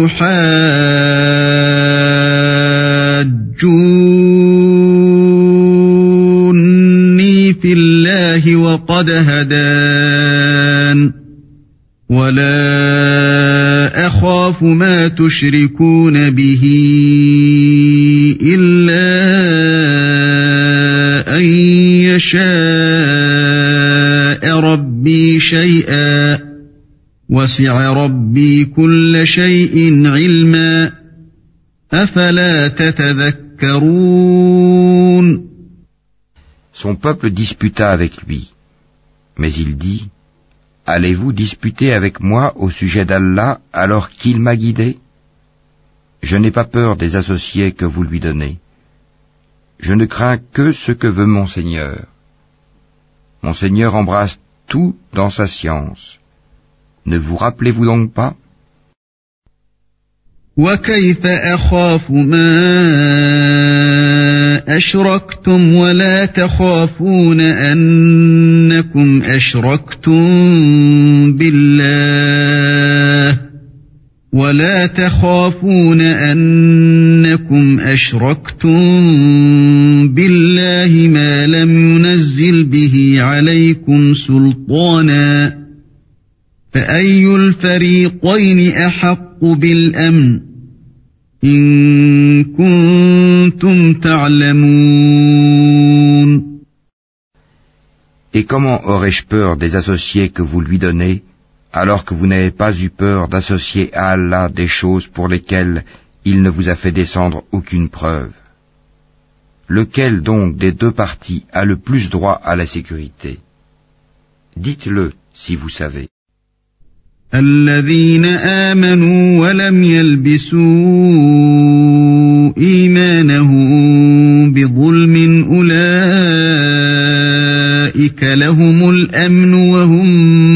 أَتُحَاجُّونِّي فِي اللَّهِ وَقَدْ هَدَانِ وَلَا أَخَافُ مَا تُشْرِكُونَ بِهِ إِلَّا أَن يَشَاءَ رَبِّي شَيْئًا وَسِعَ رَبِّي كُلَّ شَيْءٍ عِلْمًا أَفَلَا تَتَذَكَّرُونَ. Son peuple disputa avec lui, mais il dit, « Allez-vous disputer avec moi au sujet d'Allah alors qu'il m'a guidé ? Je n'ai pas peur des associés que vous lui donnez. Je ne crains que ce que veut mon Seigneur. Mon Seigneur embrasse tout dans sa science. Ne vous rappelez-vous donc pas? وكيف أخاف ما أشركتم ولا تخافون أنكم أشركتم بالله ما لم ينزل به عليكم سلطانا فأي الفريقين أحق بالأمن إن كنتم تعلمون. Et comment aurais-je peur des associés que vous lui donnez, alors que vous n'avez pas eu peur d'associer à Allah des choses pour lesquelles il ne vous a fait descendre aucune preuve? Lequel donc des deux parties a le plus droit à la sécurité? Dites-le si vous savez. الذين آمنوا ولم يلبسوا إيمانهم بظلم أولئك لهم الأمن وهم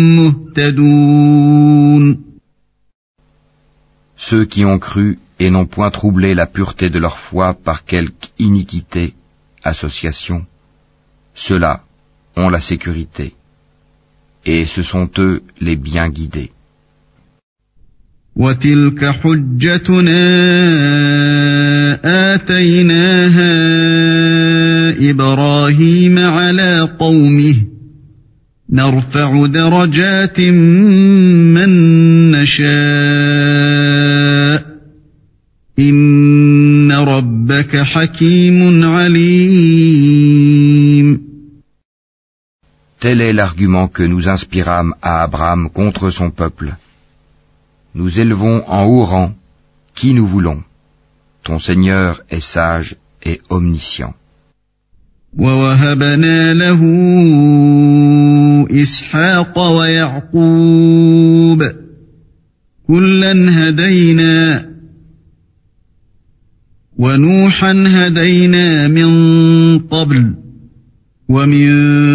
مهتدون. Ceux qui ont cru et n'ont point troublé la pureté de leur foi par quelque iniquité, association, ceux-là ont la sécurité, et ce sont eux les bien guidés. وتلك حجتنا آتيناها إبراهيم على قومه نرفع درجات من نشاء إن ربك حكيم عليم. Tel est l'argument que nous inspirâmes à Abraham contre son peuple. Nous élevons en haut rang qui nous voulons. Ton Seigneur est sage et omniscient. ووهبنا له إسحاق ويعقوب كلا هدينا ونوحا هدينا من قبل ومن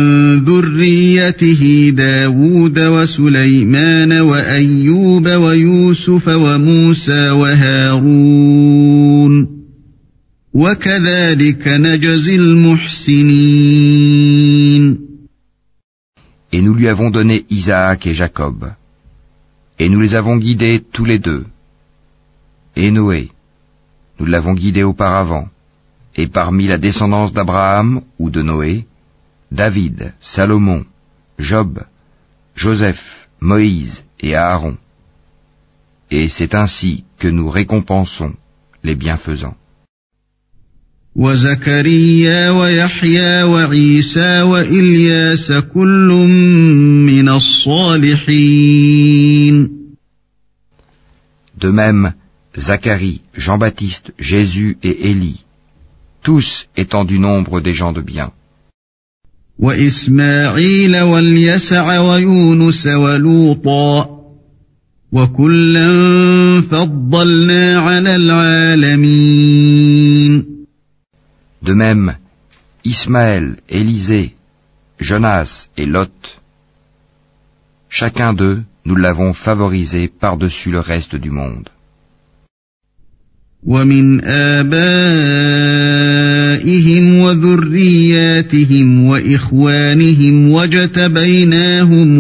ذريته داود وسليمان وأيوب ويوسف وموسى وهارون وكذلك نجزي المحسنين. Et nous lui avons donné Isaac et Jacob, et nous les avons guidés tous les deux. Et Noé, nous l'avons guidé auparavant, et parmi la descendance d'Abraham ou de Noé, David, Salomon, Job, Joseph, Moïse et Aaron. Et c'est ainsi que nous récompensons les bienfaisants. وزكريا ويحيى وعيسى وإلياس كل من الصالحين. De même, Zacharie, Jean-Baptiste, Jésus et Élie, tous étant du nombre des gens de bien. وإسماعيل واليسع ويونس ولوطا وكلا فضلنا على العالمين. De même, Ismaël, Élisée, Jonas et Lot, chacun d'eux, nous l'avons favorisé par-dessus le reste du monde. ومن آبائهم وذرياتهم وإخوانهم وجتبيناهم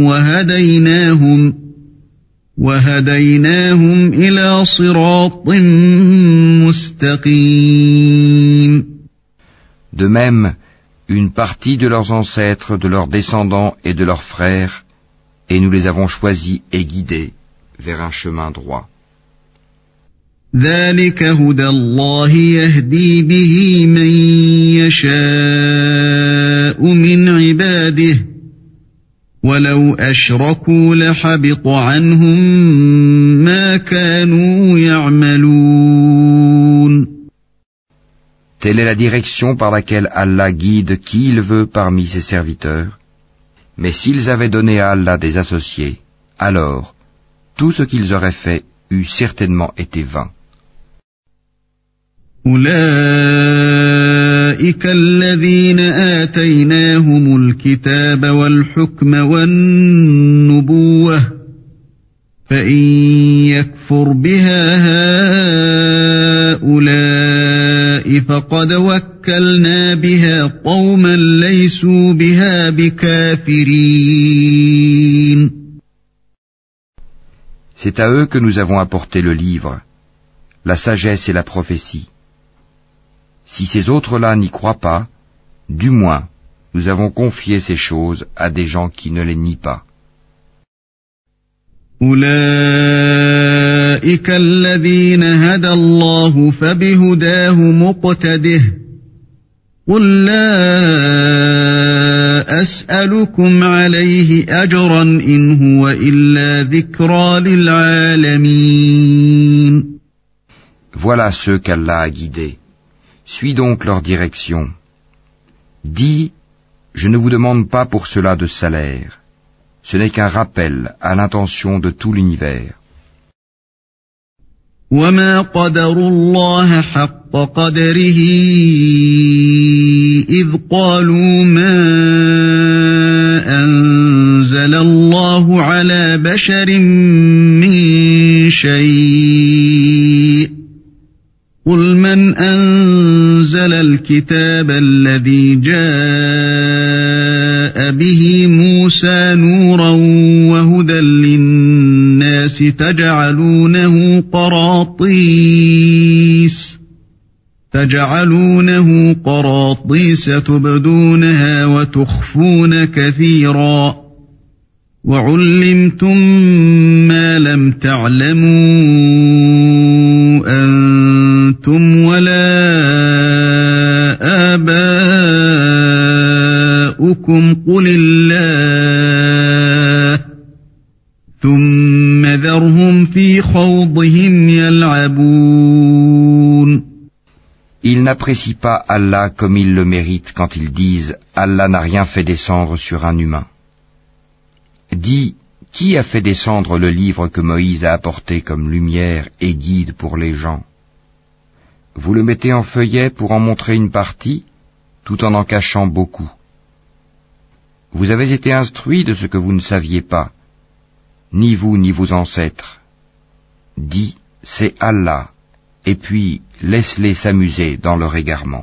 وهديناهم إلى صراط مستقيم. De même, une partie de leurs ancêtres, de leurs descendants et de leurs frères, et nous les avons choisis et guidés vers un chemin droit. ذلك هدى الله يهدي به من يشاء من عباده ولو أشركوا لحبط عنهم ما كانوا يعملون. Telle est la direction par laquelle Allah guide qui il veut parmi ses serviteurs. Mais s'ils avaient donné à Allah des associés, alors tout ce qu'ils auraient fait eût certainement été vain. أولئك الذين آتيناهم الكتاب والحكم والنبوة فقد وكلنا بها قوما ليسوا بها بكافرين. C'est à eux que nous avons apporté le livre, la sagesse et la prophétie. Si ces autres-là n'y croient pas, du moins, nous avons confié ces choses à des gens qui ne les nient pas. أولئك الذين هدى الله فبهداه مقتده قل لا أسألكم عليه أجرا إن هو إلا ذكرى للعالمين. Voilà ceux qu'Allah a guidés. Suis donc leur direction. Dis, je ne vous demande pas pour cela de salaire. Ce n'est qu'un rappel à l'intention de tout l'univers. وما قدروا الله حق قدره إذ قالوا ما أنزل الله على بشر من شيء قل من أنزل الكتاب الذي جاء به موسى نورا وهدى للناس تجعلونه قراطيس تبدونها وتخفون كثيرا وعلمتم ما لم تعلموا أنتم ولا آباؤكم قل الله ثم ذرهم في خوضهم يلعبون. Ils n'apprécient pas Allah comme ils le méritent quand ils disent « Allah n'a rien fait descendre sur un humain ». Dis, qui a fait descendre le livre que Moïse a apporté comme lumière et guide pour les gens? Vous le mettez en feuillet pour en montrer une partie, tout en cachant beaucoup. Vous avez été instruits de ce que vous ne saviez pas, ni vous ni vos ancêtres. Dis, c'est Allah, et puis laisse-les s'amuser dans leur égarement.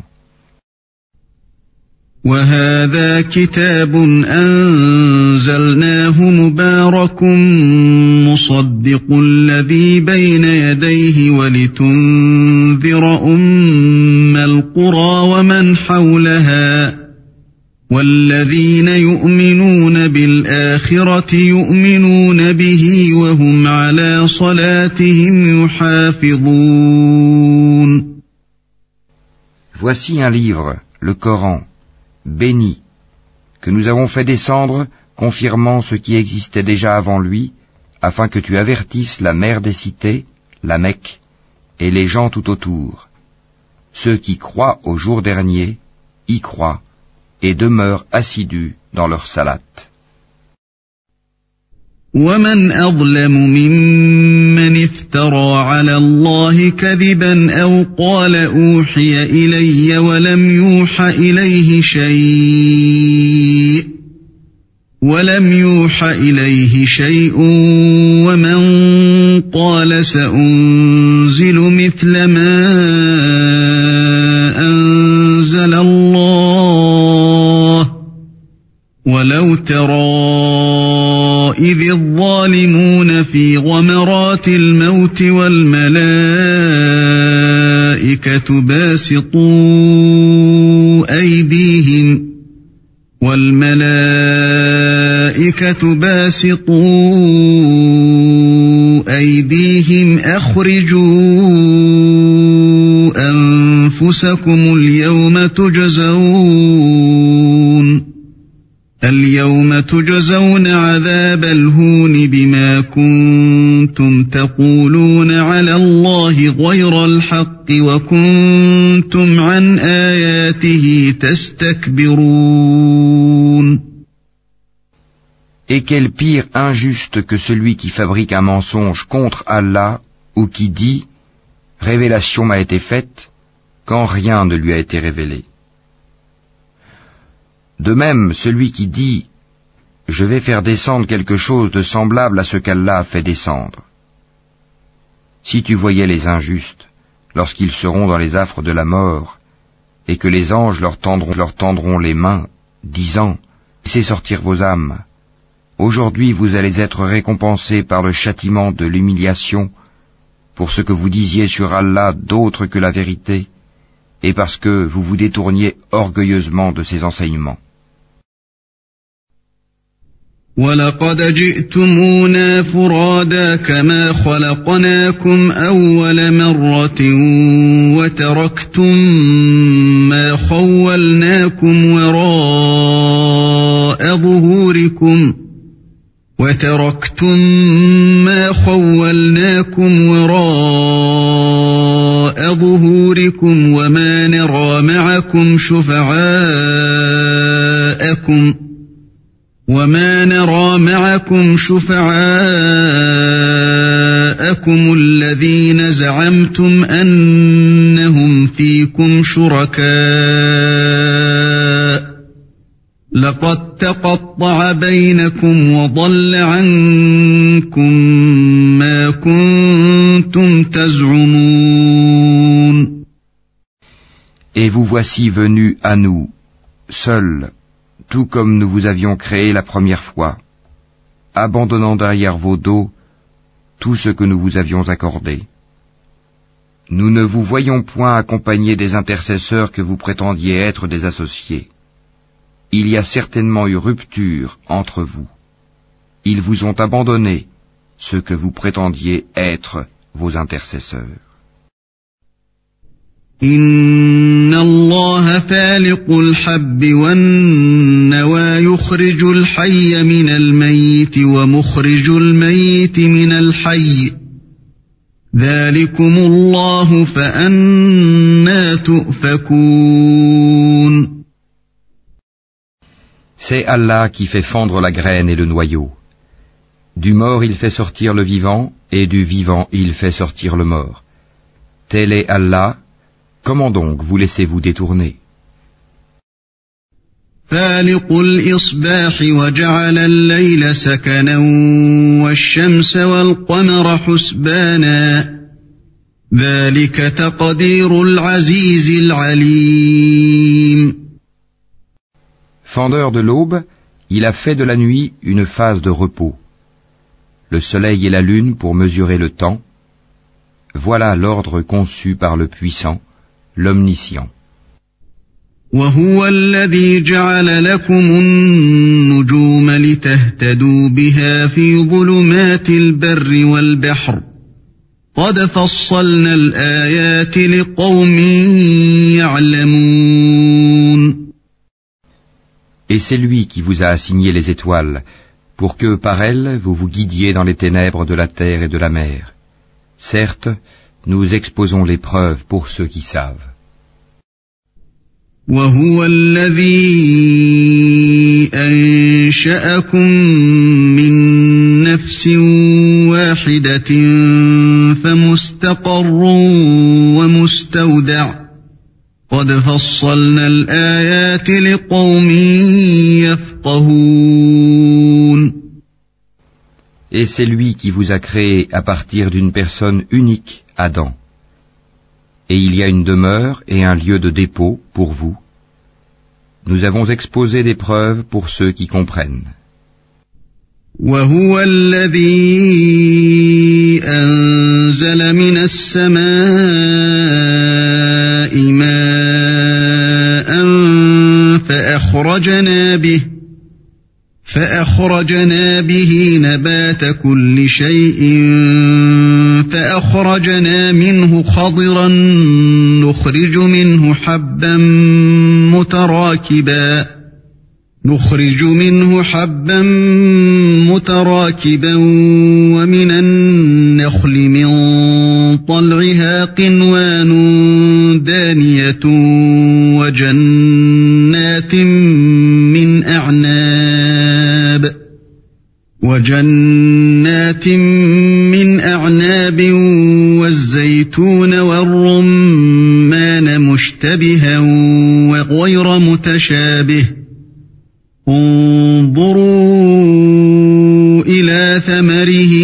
وهذا كتاب أنزلناه مبارك مصدق الذي بين يديه ولتنذر أم القرى ومن حولها والذين يؤمنون بالآخرة يؤمنون به وهم على صلاتهم يحافظون. Voici un livre, le Coran, béni, que nous avons fait descendre, confirmant ce qui existait déjà avant lui, afin que tu avertisses la mère des cités, la Mecque, et les gens tout autour. Ceux qui croient au jour dernier, y croient, et demeurent assidus dans leur salate. ومن أظلم ممن افترى على الله كذبا أو قال أوحي إلي ولم يوحى إليه شيء ومن قال سأنزل مثل ما أنزل الله ولو ترى إذ الظالمون في غمرات الموت والملائكة باسطوا أيديهم أخرجوا أنفسكم اليوم تجزون عذاب الهون بما كنتم تقولون على الله غير الحق وكنتم عن آياته تستكبرون. Et quel pire injuste que celui qui fabrique un mensonge contre Allah ou qui dit « Révélation m'a été faite » quand rien ne lui a été révélé. De même, celui qui dit « Je vais faire descendre quelque chose de semblable à ce qu'Allah a fait descendre ». Si tu voyais les injustes, lorsqu'ils seront dans les affres de la mort, et que les anges leur tendront les mains, disant « Laissez sortir vos âmes. Aujourd'hui vous allez être récompensés par le châtiment de l'humiliation pour ce que vous disiez sur Allah d'autre que la vérité, et parce que vous vous détourniez orgueilleusement de ses enseignements. » وَلَقَدْ جِئْتُمُونَا فُرَادَىٰ كَمَا خَلَقْنَاكُمْ أَوَّلَ مَرَّةٍ وَتَرَكْتُم مَّا خَوَّلْنَاكُمْ وَرَاءَ ظُهُورِكُمْ وَمَا نَرَىٰ مَعَكُمْ شُفَعَاءَكُمُ الَّذِينَ زَعَمْتُمْ أَنَّهُمْ فِيكُمْ شُرَكَاءُ لَقَدْ تَقَطَّعَ بَيْنَكُمْ وَضَلَّ عَنكُم مَّا كُنتُمْ تَزْعُمُونَ. Et vous voici venus à nous, seuls, tout comme nous vous avions créé la première fois, abandonnant derrière vos dos tout ce que nous vous avions accordé. Nous ne vous voyons point accompagnés des intercesseurs que vous prétendiez être des associés. Il y a certainement eu rupture entre vous. Ils vous ont abandonné, ceux que vous prétendiez être vos intercesseurs. إِنَّ اللَّهَ فَالِقُ الْحَبِّ وَالنَّوَىٰ يُخْرِجُ الْحَيَّ مِنَ الْمَيِّتِ وَمُخْرِجُ الْمَيِّتِ مِنَ الْحَيِّ ذَٰلِكُمُ اللَّهُ فَأَنَّىٰ تُؤْفَكُونَ. C'est Allah qui fait fendre la graine et le noyau. Du mort il fait sortir le vivant, et du vivant il fait sortir le mort. Tel est Allah. Comment donc vous laissez-vous détourner? فَالِقُ الْإِصْبَاحِ وَجَعَلَ اللَّيْلَ سَكَنًا وَالشَّمْسَ وَالْقَمَرَ حُسْبَانًا ذَلِكَ تَقْدِيرُ الْعَزِيزِ الْعَلِيمِ. Fendeur de l'aube, il a fait de la nuit une phase de repos. Le soleil et la lune pour mesurer le temps. Voilà l'ordre conçu par le puissant, l'omniscient. وَهُوَ الَّذِي جَعَلَ لَكُمُ النُّجُومَ لِتَهْتَدُوا بِهَا فِي ظُلُمَاتِ الْبَرِّ وَالْبَحْرِ قَدْ فَصَّلْنَا الْآيَاتِ لِقَوْمٍ يَعْلَمُونَ. Et c'est lui qui vous a assigné les étoiles, pour que par elles vous vous guidiez dans les ténèbres de la terre et de la mer. Certes, nous exposons les preuves pour ceux qui savent. وَهُوَ الَّذِي أَنشَأَكُم مِّن نَّفْسٍ وَاحِدَةٍ فَمُسْتَقَرٌّ وَمُسْتَوْدَعٌ قَدْ فَصَّلْنَا الْآيَاتِ لِقَوْمٍ يَفْقَهُونَ. Et c'est lui qui vous a créé à partir d'une personne unique, Adam. Et il y a une demeure et un lieu de dépôt pour vous. Nous avons exposé des preuves pour ceux qui comprennent. وَهُوَ الَّذِي أَنزَلَ مِنَ السَّمَاءِ مَاءً فَأَخْرَجْنَا بِهِ نَبَاتَ كُلِّ شَيْءٍ فَأَخْرَجْنَا مِنْهُ خَضِرًا نُخْرِجُ منه حبا متراكبا ومن النخل من طلعها قنوان دانية وجنات من أعناب والزيتون والرمان مشتبها وغير متشابه انظروا إلى ثمره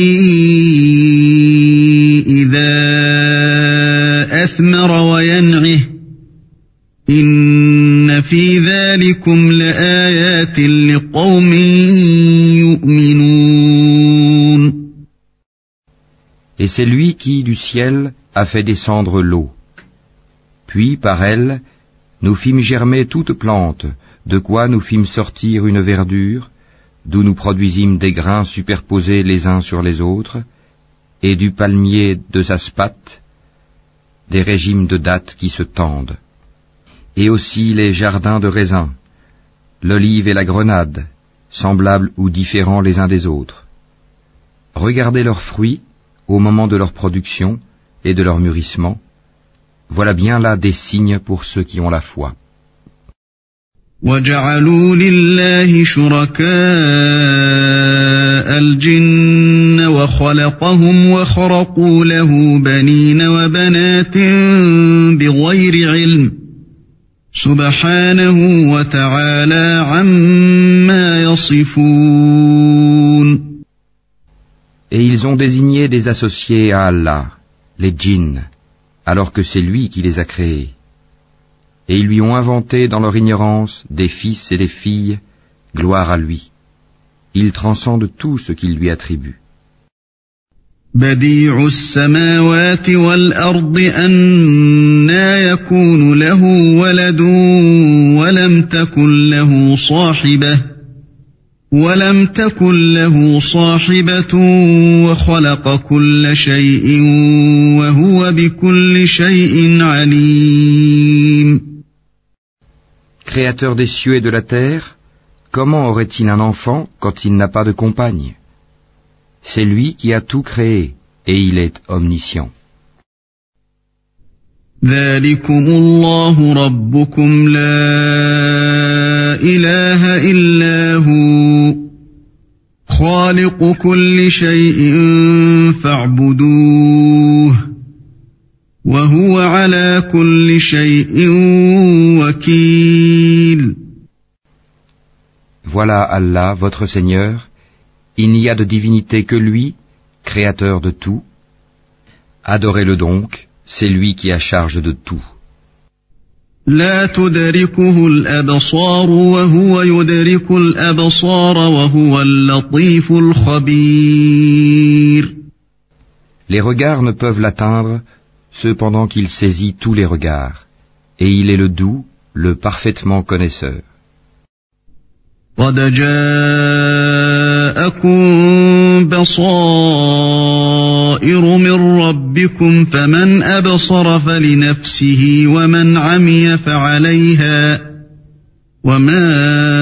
إذا أثمر وينعه إن في ذلكم لآيات لقوم يؤمنون. Et c'est lui qui, du ciel, a fait descendre l'eau. Puis, par elle, nous fîmes germer toute plante, de quoi nous fîmes sortir une verdure, d'où nous produisîmes des grains superposés les uns sur les autres, et du palmier de Zaspate, des régimes de dattes qui se tendent, et aussi les jardins de raisins, l'olive et la grenade, semblables ou différents les uns des autres. Regardez leurs fruits au moment de leur production et de leur mûrissement. Voilà bien là des signes pour ceux qui ont la foi. وَجَعَلُوا لِلَّهِ شُرَكَاءَ الْجِنَّ وَخَلَقَهُمْ وَخَرَقُوا لَهُ بَنِينَ وَبَنَاتٍ بِغَيْرِ عِلْمٍ سُبْحَانَهُ وَتَعَالَى عَمَّا يَصِفُونَ. Et ils ont désigné des associés à Allah, les djinns, alors que c'est lui qui les a créés. Et ils lui ont inventé dans leur ignorance des fils et des filles, gloire à lui. Il transcende tout ce qu'il lui attribue. بديع السماوات والأرض أنى يكون له ولد ولم تكن له صاحبة وخلق كل شيء وهو بكل شيء عليم. Créateur des cieux et de la terre, comment aurait-il un enfant quand il n'a pas de compagne? C'est lui qui a tout créé, et il est omniscient. ذلكم الله ربكم لا إله إلا هو خالق كل شيء فاعبدوه وهو على كل شيء وكيل. Voilà Allah, votre Seigneur, il n'y a de divinité que lui, créateur de tout. Adorez-le donc, c'est lui qui a charge de tout. لا تدركه الأبصار وهو يدرك الأبصار وهو اللطيف الخبير. Les regards ne peuvent l'atteindre, cependant qu'il saisit tous les regards, et il est le doux, le parfaitement connaisseur. قد جاءكم بصائر من ربكم فمن أبصر فلنفسه ومن عمي فعليها وما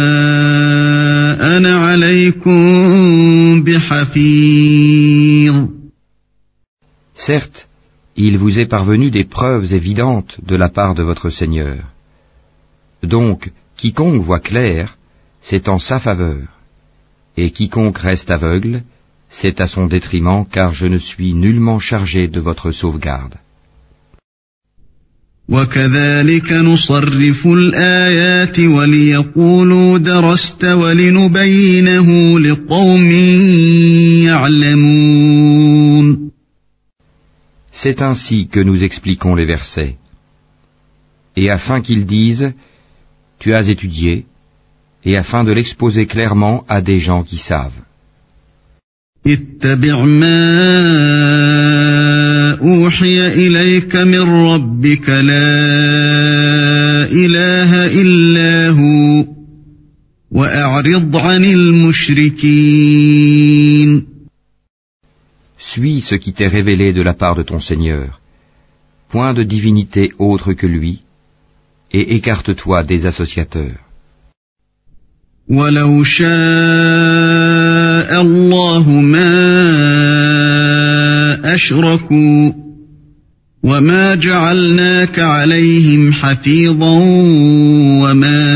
أنا عليكم بحفيظ. Certes, il vous est parvenu des preuves évidentes de la part de votre Seigneur. Donc, quiconque voit clair, c'est en sa faveur, et quiconque reste aveugle, c'est à son détriment, car je ne suis nullement chargé de votre sauvegarde. وَكَذَلِكَ نُصَرِّفُ الْآيَاتِ وَلِيَقُولُوا دَرَسْتَ وَلِنُبَيِّنَهُ لِقَوْمٍ يَعْلَمُونَ. C'est ainsi que nous expliquons les versets. Et afin qu'ils disent, tu as étudié, et afin de l'exposer clairement à des gens qui savent. اتبع ما أوحي إليك من ربك لا إله إلا هو وأعرض عن المشركين. Suis ce qui t'est révélé de la part de ton Seigneur. Point de divinité autre que lui, et écarte-toi des associateurs. وَلَوْ شَاءَ اللَّهُ مَا أَشْرَكُوا وَمَا جَعَلْنَاكَ عَلَيْهِمْ حَفِيظًا وَمَا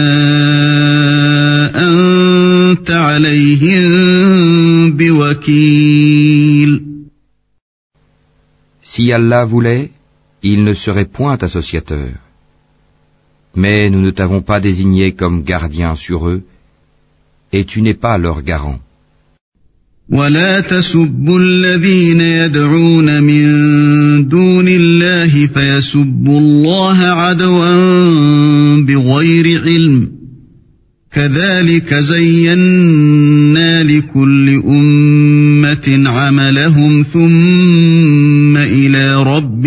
أَنْتَ عَلَيْهِمْ بِوَكِيلٍ. Si Allah voulait, il ne serait point associateur. Mais nous ne t'avons pas désigné comme gardien sur eux, et tu n'es pas leur garant. ولا تسبوا الذين يدعون من دون الله فيسبوا الله عدوا بغير علم كذلك زينا لكل أمة عملهم ثم إلى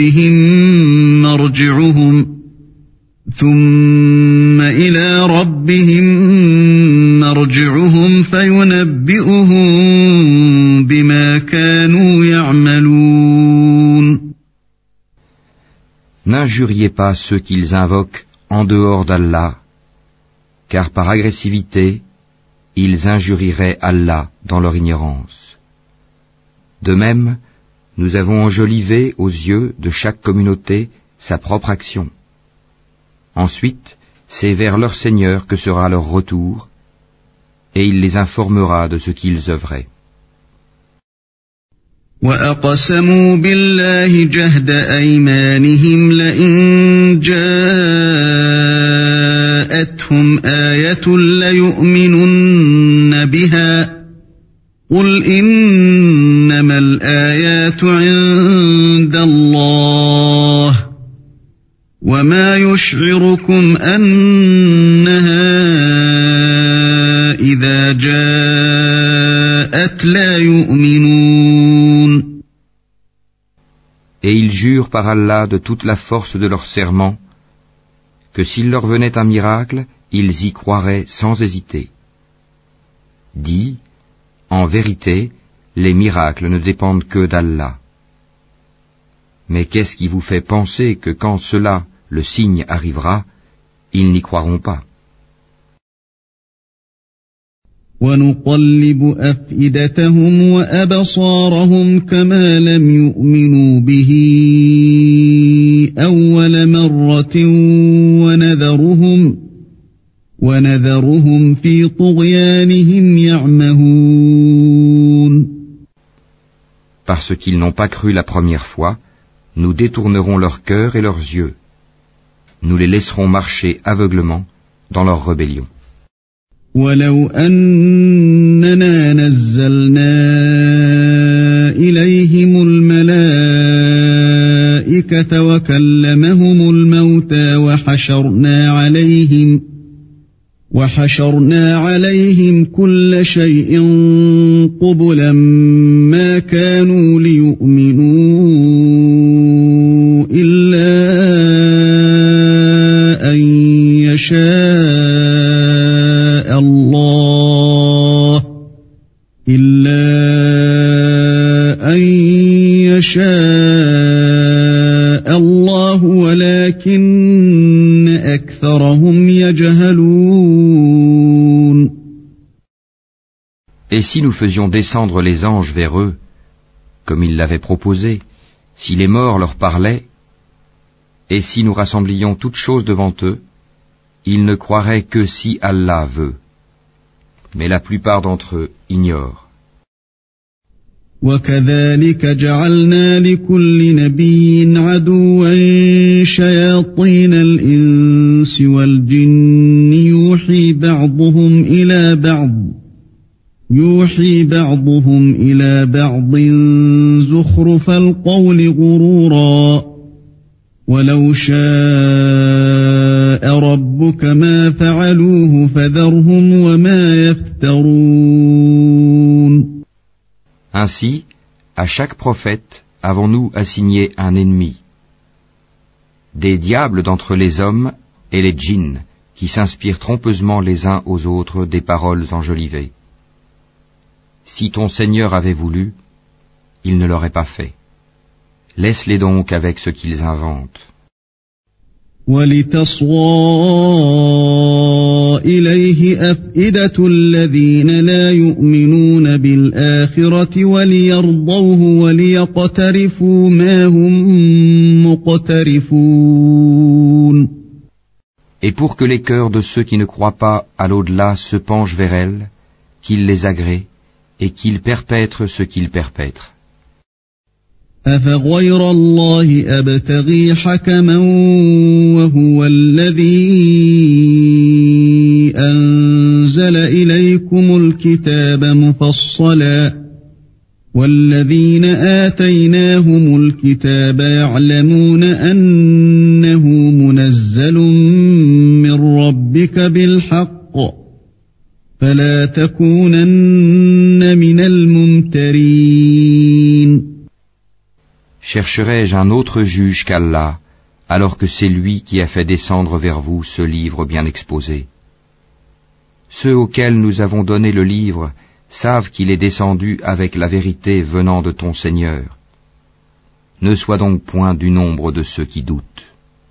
ربهم مرجعهم فينبئهم بما كانوا يعملون. N'injuriez pas ceux qu'ils invoquent en dehors d'Allah, car par agressivité, ils injurieraient Allah dans leur ignorance. De même, nous avons enjolivé aux yeux de chaque communauté sa propre action. Ensuite, c'est vers leur Seigneur que sera leur retour, et il les informera de ce qu'ils œuvraient. وَأَقْسَمُوا بِاللَّهِ جَهْدَ أَيْمَانِهِمْ لَئِن جَاءَتْهُمْ آيَةٌ لَيُؤْمِنُنَّ بِهَا قُلْ إِنَّمَا الْآيَاتُ عِندَ اللَّهِ وَمَا يُشْعِرُكُمْ أَنَّهَا إِذَا جَاءَتْ لَا يُؤْمِنُونَ. Et ils jurent par Allah de toute la force de leur serment que s'il leur venait un miracle, ils y croiraient sans hésiter. Dis, en vérité, les miracles ne dépendent que d'Allah. Mais qu'est-ce qui vous fait penser que quand cela, le signe, arrivera, ils n'y croiront pas? وَنُقَلِّبُ أَفْئِدَتَهُمْ وَأَبْصَارَهُمْ كَمَا لَمْ يُؤْمِنُوا بِهِ أَوَّلَ مَرَّةٍ وَنَذَرُهُمْ فِي طُغْيَانِهِمْ يَعْمَهُونَ. Parce qu'ils n'ont pas cru la première fois, nous détournerons leur cœur et leurs yeux. Nous les laisserons marcher aveuglement dans leur rébellion. وَلَوْ أَنَّنَا نَزَّلْنَا إِلَيْهِمُ الْمَلَائِكَةَ وَكَلَّمَهُمُ الْمَوْتَى وَحَشَرْنَا عَلَيْهِمْ كُلَّ شَيْءٍ قُبُلًا مَا كَانُوا لِيُؤْمِنُوا إِلَّا أَن يشاء الله ولكن أكثرهم يجهلون. Et si nous faisions descendre les anges vers eux, comme ils l'avaient proposé, si les morts leur parlaient, et si nous rassemblions toutes choses devant eux, ils ne croiraient que si Allah veut. Mais la plupart d'entre eux ignorent. وَكَذَلِكَ جَعَلْنَا لِكُلِّ نَبِيٍّ عَدُوًّا شَيَاطِينَ الْإِنسِ وَالْجِنِّ يُوحِي بَعْضُهُمْ إِلَى بَعْضٍ زُخْرُفَ الْقَوْلِ غُرُورًا وَلَوْ شَاءَ رَبُّكَ مَا فَعَلُوهُ فَذَرْهُمْ وَمَا يَفْتَرُونَ. Ainsi, à chaque prophète avons-nous assigné un ennemi. Des diables d'entre les hommes et les djinns qui s'inspirent trompeusement les uns aux autres des paroles enjolivées. Si ton Seigneur avait voulu, il ne l'aurait pas fait. Laisse-les donc avec ce qu'ils inventent. وَلِتَصْغَىٰ إِلَيْهِ أَفْئِدَةُ الَّذِينَ لَا يُؤْمِنُونَ بِالْآخِرَةِ وَلِيَرْضَوْهُ وَلِيَقْتَرِفُوا مَا هُمْ مُقْتَرِفُونَ. Et pour que les cœurs de ceux qui ne croient pas à l'au-delà se penchent vers elles, qu'ils les agréent et qu'ils perpètrent ce qu'ils perpètrent. أَفَغَيْرَ اللَّهِ أَبْتَغِي حَكَمًا وَهُوَ الَّذِي أَنزَلَ إِلَيْكُمُ الْكِتَابَ مُفَصَّلًا وَالَّذِينَ آتَيْنَاهُمُ الْكِتَابَ يَعْلَمُونَ أَنَّهُ مُنَزَّلٌ مِّن ربك بالحق فلا تكونن من الممترين. Chercherai-je un autre juge qu'Allah, alors que c'est lui qui a fait descendre vers vous ce livre bien exposé? Ceux auxquels nous avons donné le livre savent qu'il est descendu avec la vérité venant de ton Seigneur. Ne sois donc point du nombre de ceux qui doutent.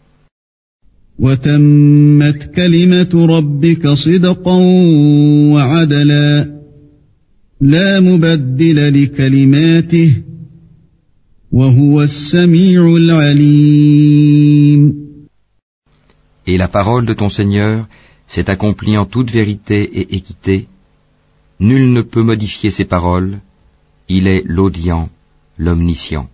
وَتَمَّتْ كَلِمَةُ رَبِّكَ صِدْقًا وَعَدْلًا لَا مُبَدِّلَ لِكَلِمَاتِهِ وَهُوَ السَّمِيعُ الْعَلِيمُ. Et la parole de ton Seigneur s'est accomplie en toute vérité et équité. Nul ne peut modifier ses paroles. Il est l'audient, l'omniscient.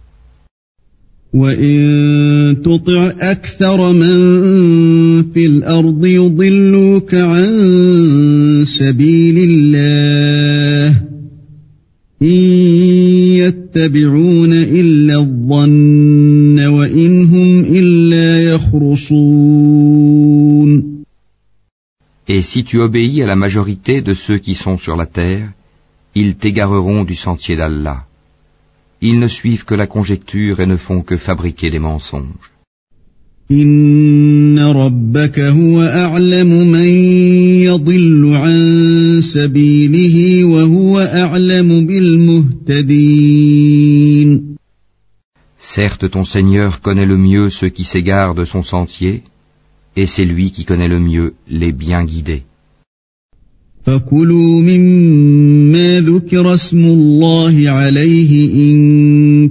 وَإِن تُطِعْ أَكْثَرَ مَن فِي الْأَرْضِ يُضِلُّوكَ عَن سَبِيلِ اللَّهِ إِن يَتَّبِعُونَ إِلَّا الظَّنَّ وَإِنْ هُمْ إِلَّا يَخْرُصُونَ. Et si tu obéis à la majorité de ceux qui sont sur la terre, ils t'égareront du sentier d'Allah. Ils ne suivent que la conjecture et ne font que fabriquer des mensonges. إِنَّ رَبَّكَ هُوَ أَعْلَمُ مَن يَضِلُّ عَن سَبِيلِهِ وَهُوَ أَعْلَمُ بِالْمُهْتَدِينَ. Certes, ton Seigneur connaît le mieux ceux qui s'égarent de son sentier, et c'est lui qui connaît le mieux les bien guidés. فَكُلُوا مِمَّا ذُكِرَ اسْمُ اللَّهِ عَلَيْهِ إِن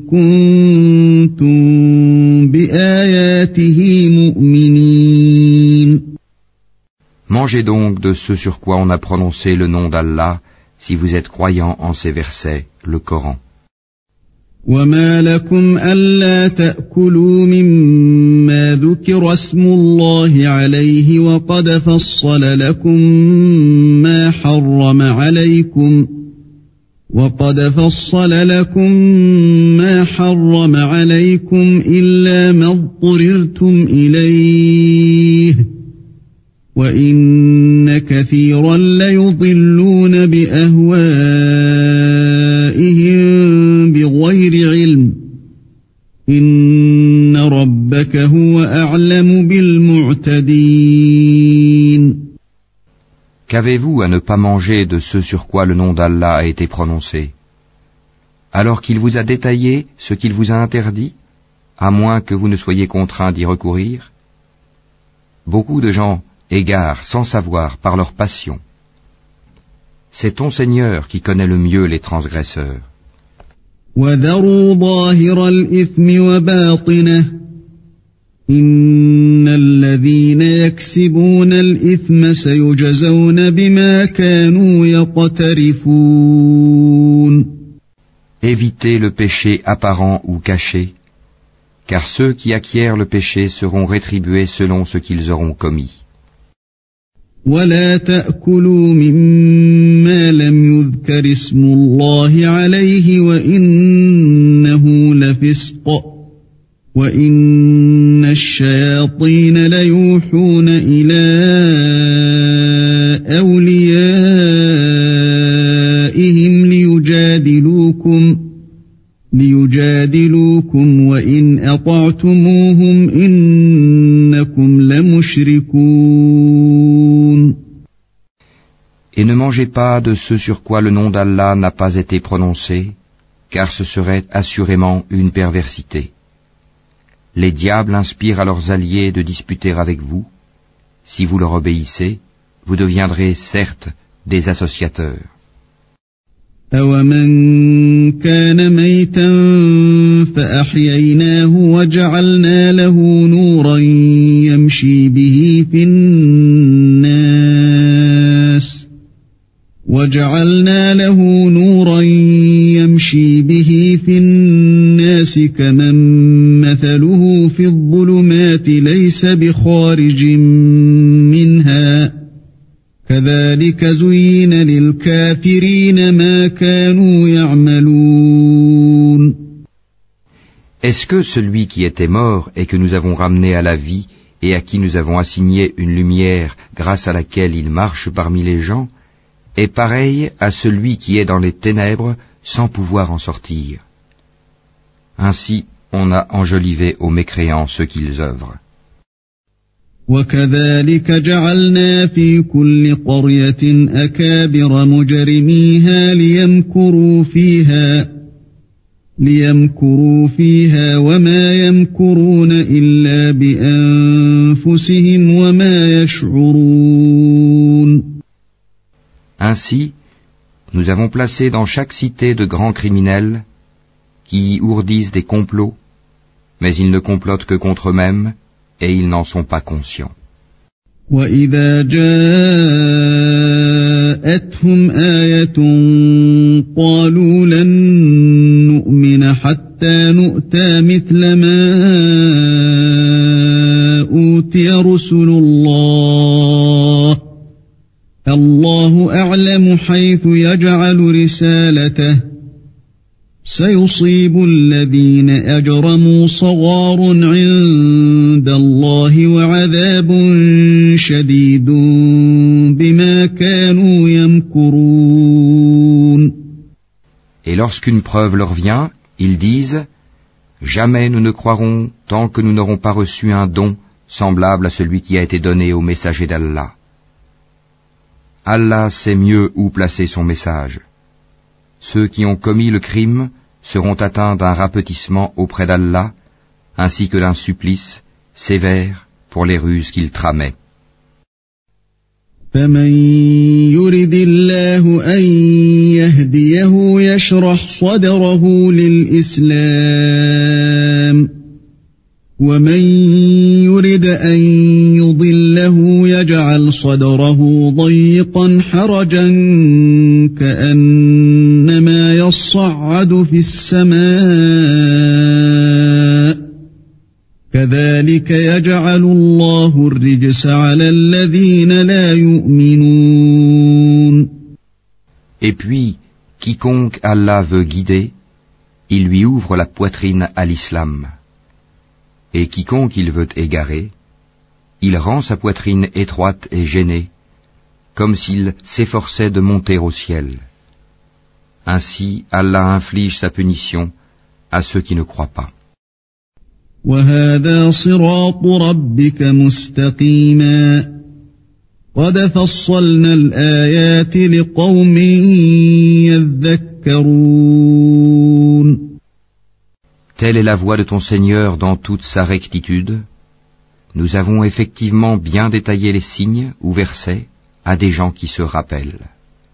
كُنتُم بِآيَاتِهِ مُؤْمِنِينَ. Mangez donc de ce sur quoi on a prononcé le nom d'Allah, si vous êtes croyants en ces versets, le Coran. وَمَا لَكُمْ أَلَّا تَأْكُلُوا مِمَّا ذُكِرَ اسْمُ اللَّهِ عَلَيْهِ وَقَدْ فَصَّلَ لَكُم مَّا حَرَّمَ عَلَيْكُمْ إِلَّا مَا اضْطُرِرْتُمْ إِلَيْهِ وَإِنَّ كَثِيرًا لَيُضِلُّونَ بِأَهْوَائِهِم بِغَيْرِ عِلْمٍ إِنَّ رَبَّكَ هُوَ أَعْلَمُ بِالْمُعْتَدِينَ. Qu'avez-vous à ne pas manger de ce sur quoi le nom d'Allah a été prononcé, alors qu'il vous a détaillé ce qu'il vous a interdit, à moins que vous ne soyez contraints d'y recourir? Beaucoup de gens égarent sans savoir par leur passion. C'est ton Seigneur qui connaît le mieux les transgresseurs. وَذَرُوا ظَاهِرَ الْإِثْمِ وَبَاطِنَهُ إِنَّ الَّذِينَ يَكْسِبُونَ الْإِثْمَ سَيُجْزَوْنَ بِمَا كَانُوا يَقْتَرِفُونَ. Évitez le péché apparent ou caché, car ceux qui acquièrent le péché seront rétribués selon ce qu'ils auront commis. وَلَا تَأْكُلُوا مِمَّا لَمْ يُذْكَرِ اسْمُ اللَّهِ عَلَيْهِ وَإِنَّهُ لَفِسْقٌ وَإِنَّ الشَّيَاطِينَ لَيُوحُونَ إِلَىٰ أَوْلِيَائِهِمْ لِيُجَادِلُوكُمْ وَإِنْ أَطَعْتُمُوهُمْ إِنَّكُمْ لَمُشْرِكُونَ. Et ne mangez pas de ce sur quoi le nom d'Allah n'a pas été prononcé, car ce serait assurément une perversité. Les diables inspirent à leurs alliés de disputer avec vous. Si vous leur obéissez, vous deviendrez certes des associateurs. أَوَمَنْ كَانَ مَيْتًا فَأَحْيَيْنَاهُ وَجَعَلْنَا لَهُ نُورًا يَمْشِي بِهِ فِي النَّاسِ كَمَن مَّثَلُهُ فِي الظُّلُمَاتِ لَيْسَ بِخَارِجٍ مِّنْهَا كَذَلِكَ زُيِّنَ لِلْكَافِرِينَ مَا كَانُوا يَعْمَلُونَ. Est-ce que celui qui était mort et que nous avons ramené à la vie et à qui nous avons assigné une lumière grâce à laquelle il marche parmi les gens, est pareil à celui qui est dans les ténèbres sans pouvoir en sortir. Ainsi, on a enjolivé aux mécréants ce qu'ils œuvrent. وكذلك جعلنا في كل قرية أكابر مجرميها ليمكروا فيها وما يمكرون إلا بأنفسهم وما يشعرون. Ainsi, nous avons placé dans chaque cité de grands criminels qui ourdissent des complots, mais ils ne complotent que contre eux-mêmes et ils n'en sont pas conscients. وَإِذَا جَاءَتْهُمْ آيَةٌ قَالُوا لَن نُّؤْمِنَ حَتَّى نُؤْتَىٰ مِثْلَ مَا أُوتِيَ رُسُلُ اللَّهِ أَعْلَمُ حَيْثُ يَجْعَلُ رِسَالَتَهُ سيصيب الذين أجرموا صغار عند الله وعذاب شديد بما كانوا يمكرون. Et lorsqu'une preuve leur vient, ils disent « Jamais nous ne croirons tant que nous n'aurons pas reçu un don semblable à celui qui a été donné au messager d'Allah. Allah sait mieux où placer son message. Ceux qui ont commis le crime seront atteints d'un rapetissement auprès d'Allah, ainsi que d'un supplice sévère pour les ruses qu'ils tramaient. فَمَن يُرِدِ اللَّهُ أَن يَهْدِيَهُ يَشْرَحْ صَدْرَهُ لِلْإِسْلَامِ وَمَن يُرِدْ أَن يُضِلَّهُ يَجْعَلْ صَدْرَهُ ضَيِّقًا حَرَجًا كَأَنَّمَا يَصَّعَّدُ فِي السَّمَاءِ كَذَلِكَ يَجْعَلُ اللَّهُ الرِّجْسَ عَلَى الَّذِينَ لَا يُؤْمِنُونَ. Et puis, quiconque Allah veut guider, il lui ouvre la poitrine à l'islam. Et quiconque il veut égarer, il rend sa poitrine étroite et gênée, comme s'il s'efforçait de monter au ciel. Ainsi, Allah inflige sa punition à ceux qui ne croient pas. وَهَذَا صِرَاطُ رَبِّكَ مُسْتَقِيمًا قَدْ فَصَّلْنَا الْآيَاتِ لِقَوْمٍ يَذَّكَّرُونَ. Telle est la voie de ton Seigneur dans toute sa rectitude. Nous avons effectivement bien détaillé les signes ou versets à des gens qui se rappellent.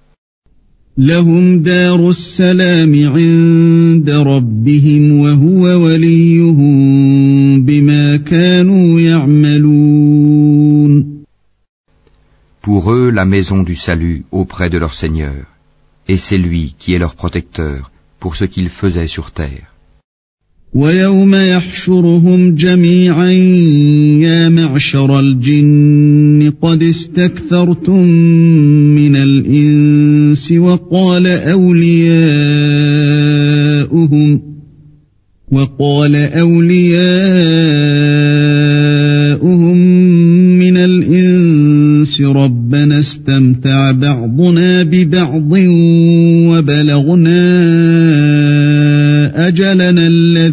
لهم دار السلام عند ربهم وهو وليهم بما كانوا يعملون. Pour eux, la maison du salut auprès de leur Seigneur, et c'est lui qui est leur protecteur pour ce qu'ils faisaient sur terre. ويوم يحشرهم جميعا يا معشر الجن قد استكثرتم من الإنس وقال أولياؤهم من الإنس ربنا استمتع بعضنا ببعض وبلغنا أجلنا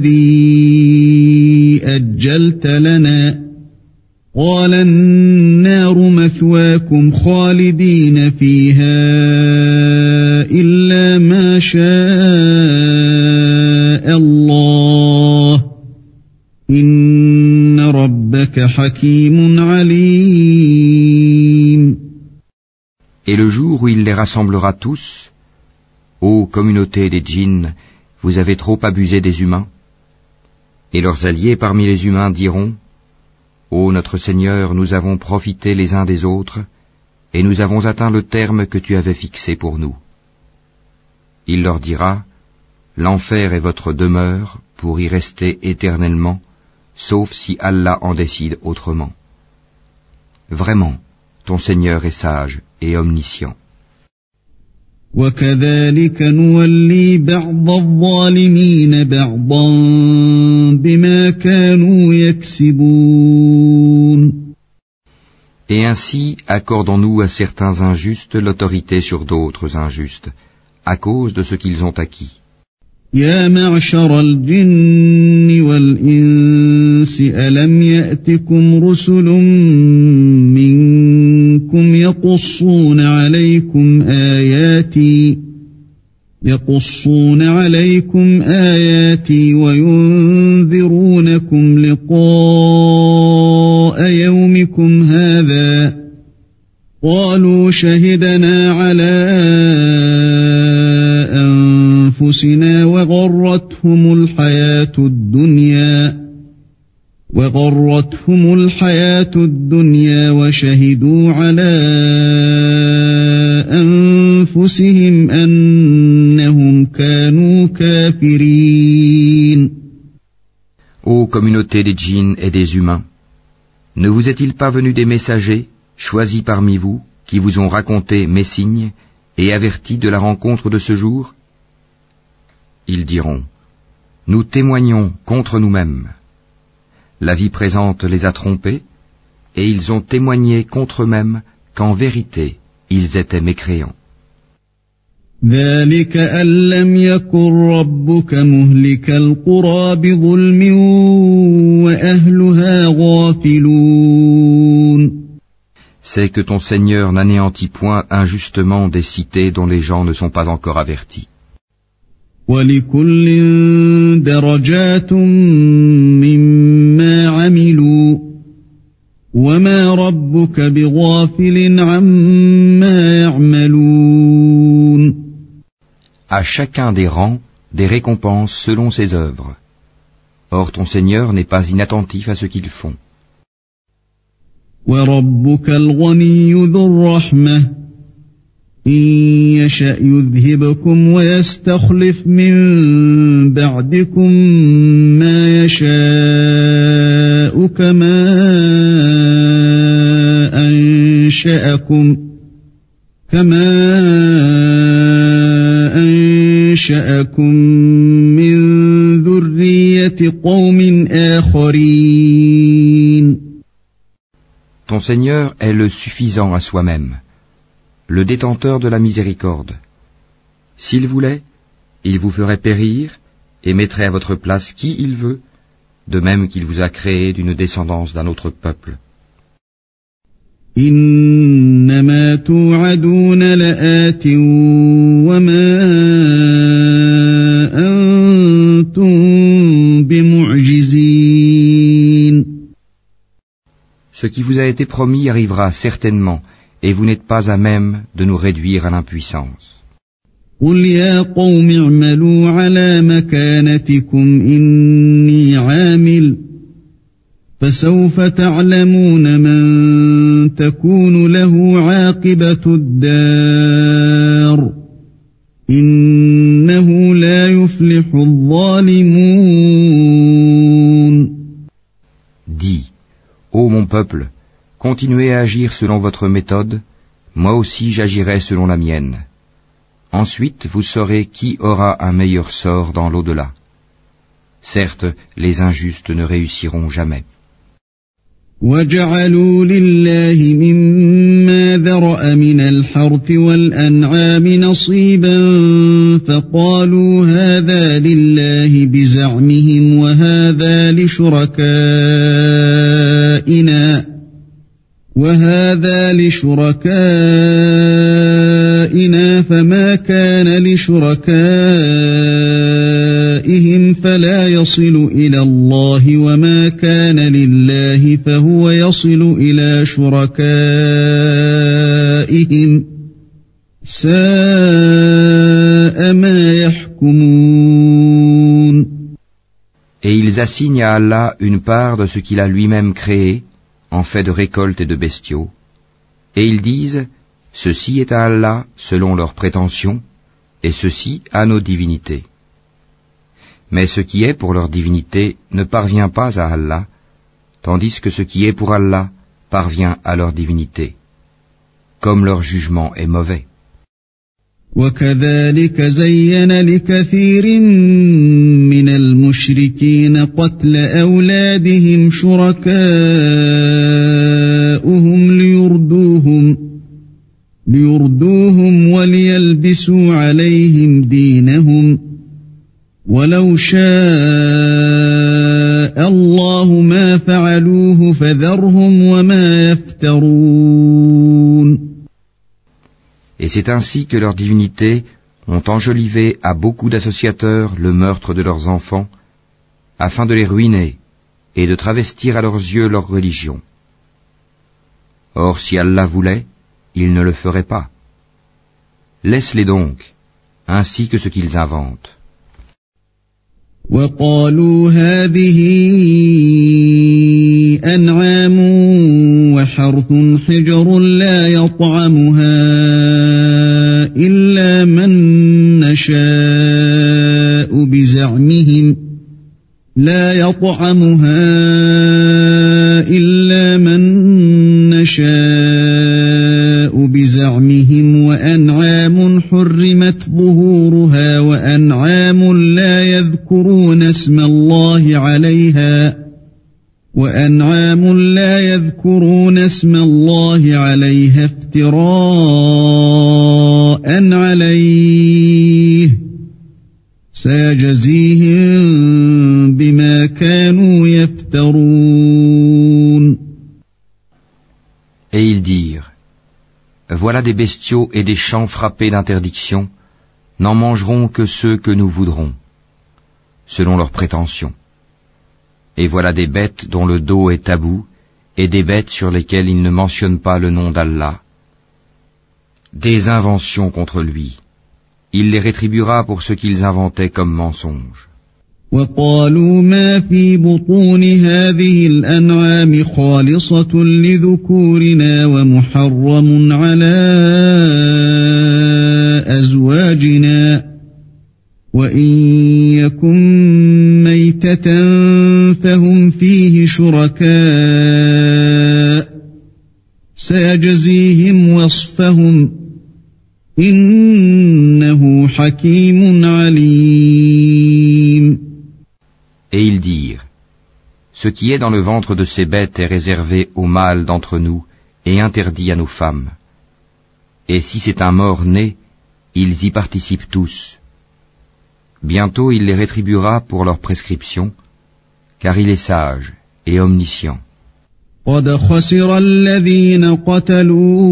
الذي أجلت لنا قال النار مثواكم خالدين فيها إلا ما شاء الله إن ربك حكيم عليم. Et le jour où il les rassemblera tous, ô communauté des djinns, vous avez trop abusé des humains. Et leurs alliés parmi les humains diront, ô notre Seigneur, nous avons profité les uns des autres, et nous avons atteint le terme que tu avais fixé pour nous. Il leur dira, l'enfer est votre demeure pour y rester éternellement, sauf si Allah en décide autrement. Vraiment, ton Seigneur est sage et omniscient. وَكَذَلِكَ نُوَلِّي بَعْضَ الظَّالِمِينَ بَعْضًا بِمَا كَانُوا يَكْسِبُونَ. Et ainsi accordons-nous à certains injustes l'autorité sur d'autres injustes, à cause de ce qu'ils ont acquis. يا معشر الجن والإنس ألم يأتكم رسل منكم يقصون عليكم آياتي وينذرونكم لقاء يومكم هذا قالوا شهدنا على أنفسنا وغرتهم الحياة الدنيا وشهدوا على أنفسهم أنهم كانوا كافرين. Ô communauté des djinns et des humains, ne vous est-il pas venu des messagers, choisis parmi vous, qui vous ont raconté mes signes et avertis de la rencontre de ce jour? Ils diront, nous témoignons contre nous-mêmes. La vie présente les a trompés, et ils ont témoigné contre eux-mêmes qu'en vérité, ils étaient mécréants. ذلك أن لم يكن ربك مهلك القرى بظلم وأهلها غافلون. C'est que ton Seigneur n'anéantit point injustement des cités dont les gens ne sont pas encore avertis. وَلِكُلٍّ دَرَجَاتٌ مِّمَّا عَمِلُوا وَمَا رَبُّكَ بِغَافِلٍ عَمَّا يَعْمَلُونَ. À chacun des rangs, des récompenses selon ses œuvres. Or ton Seigneur n'est pas inattentif à ce qu'ils font. وَرَبُّكَ الْغَنِيُّ ذُو الرَّحْمَةِ إِن يَشَأْ يُذْهِبْكُمْ وَيَسْتَخْلِفْ مِن بَعْدِكُم مَّا يَشَاءُ كَمَا أَنشَأَكُم مِّن ذُرِّيَّةِ قَوْمٍ آخَرِينَ. Ton Seigneur est le suffisant à soi-même, le détenteur de la miséricorde. S'il voulait, il vous ferait périr et mettrait à votre place qui il veut, de même qu'il vous a créé d'une descendance d'un autre peuple. إنما توعدون لآت وما أنتم بمعجزين. Ce qui vous a été promis arrivera certainement, et vous n'êtes pas à même de nous réduire à l'impuissance. قل يا قوم اعملوا على مكانتكم إني عامل فسوف تعلمون من تكون له عاقبة الدار إنه لا يفلح الظالمون. Dis, ô mon peuple, continuez à agir selon votre méthode, moi aussi j'agirai selon la mienne. Ensuite vous saurez qui aura un meilleur sort dans l'au-delà. Certes, les injustes ne réussiront jamais. وَجَعَلُوا لِلَّهِ مِمَّا ذَرَأَ مِنَ الْحَرْثِ وَالْأَنْعَامِ نَصِيبًا فَقَالُوا هَذَا لِلَّهِ بِزَعْمِهِمْ وَهَذَا لِشُرَكَائِنَا فَمَا كَانَ لِشُرَكَائِهِمْ فَلَا يَصِلُ إِلَى اللَّهِ وَمَا كَانَ لِلَّهِ فَهُوَ يَصِلُ إِلَى شُرَكَائِهِمْ سَاءَ مَا يَحْكُمُونَ. Et ils assignent à Allah une part de ce qu'il a lui-même créé, en fait de récoltes et de bestiaux, et ils disent, ceci est à Allah selon leurs prétentions, et ceci à nos divinités. Mais ce qui est pour leur divinité ne parvient pas à Allah, tandis que ce qui est pour Allah parvient à leur divinité, comme leur jugement est mauvais. وَكَذَلِكَ زَيَّنَ لِكَثِيرٍ مِّنَ الْمُشْرِكِينَ قَتْلَ أَوْلَادِهِمْ شُرَكَاؤُهُمْ ليردوهم وليلبسوا عليهم دينهم ولو شاء الله ما فعلوه فذرهم وما يفترون. Et c'est ainsi que leurs divinités ont enjolivé à beaucoup d'associateurs le meurtre de leurs enfants, afin de les ruiner et de travestir à leurs yeux leur religion. Or, si Allah voulait, il ne le ferait pas. Laisse-les donc, ainsi que ce qu'ils inventent. وقالوا هذه أنعام وحرث حجر لا يطعمها إلا من نشاء بزعمهم وأنعام حرمت ظهورها وأنعام لا يذكرون اسم الله عليها افتراء عليه سيجزيهم بما كانوا يفترون. Et ils dirent, voilà des bestiaux et des champs frappés d'interdiction, n'en mangeront que ceux que nous voudrons, selon leurs prétentions. Et voilà des bêtes dont le dos est tabou, et des bêtes sur lesquelles ils ne mentionnent pas le nom d'Allah. Des inventions contre lui. Il les rétribuera pour ce qu'ils inventaient comme mensonges. وقالوا ما في بطون هذه الأنعام خالصة لذكورنا ومحرم على أزواجنا وإن يكن ميتة فهم فيه شركاء سيجزيهم وصفهم إنه حكيم عليم. Et ils dirent, ce qui est dans le ventre de ces bêtes est réservé aux mâles d'entre nous et interdit à nos femmes. Et si c'est un mort-né, ils y participent tous. Bientôt il les rétribuera pour leur prescription, car il est sage et omniscient. قد خسر الذين قتلوا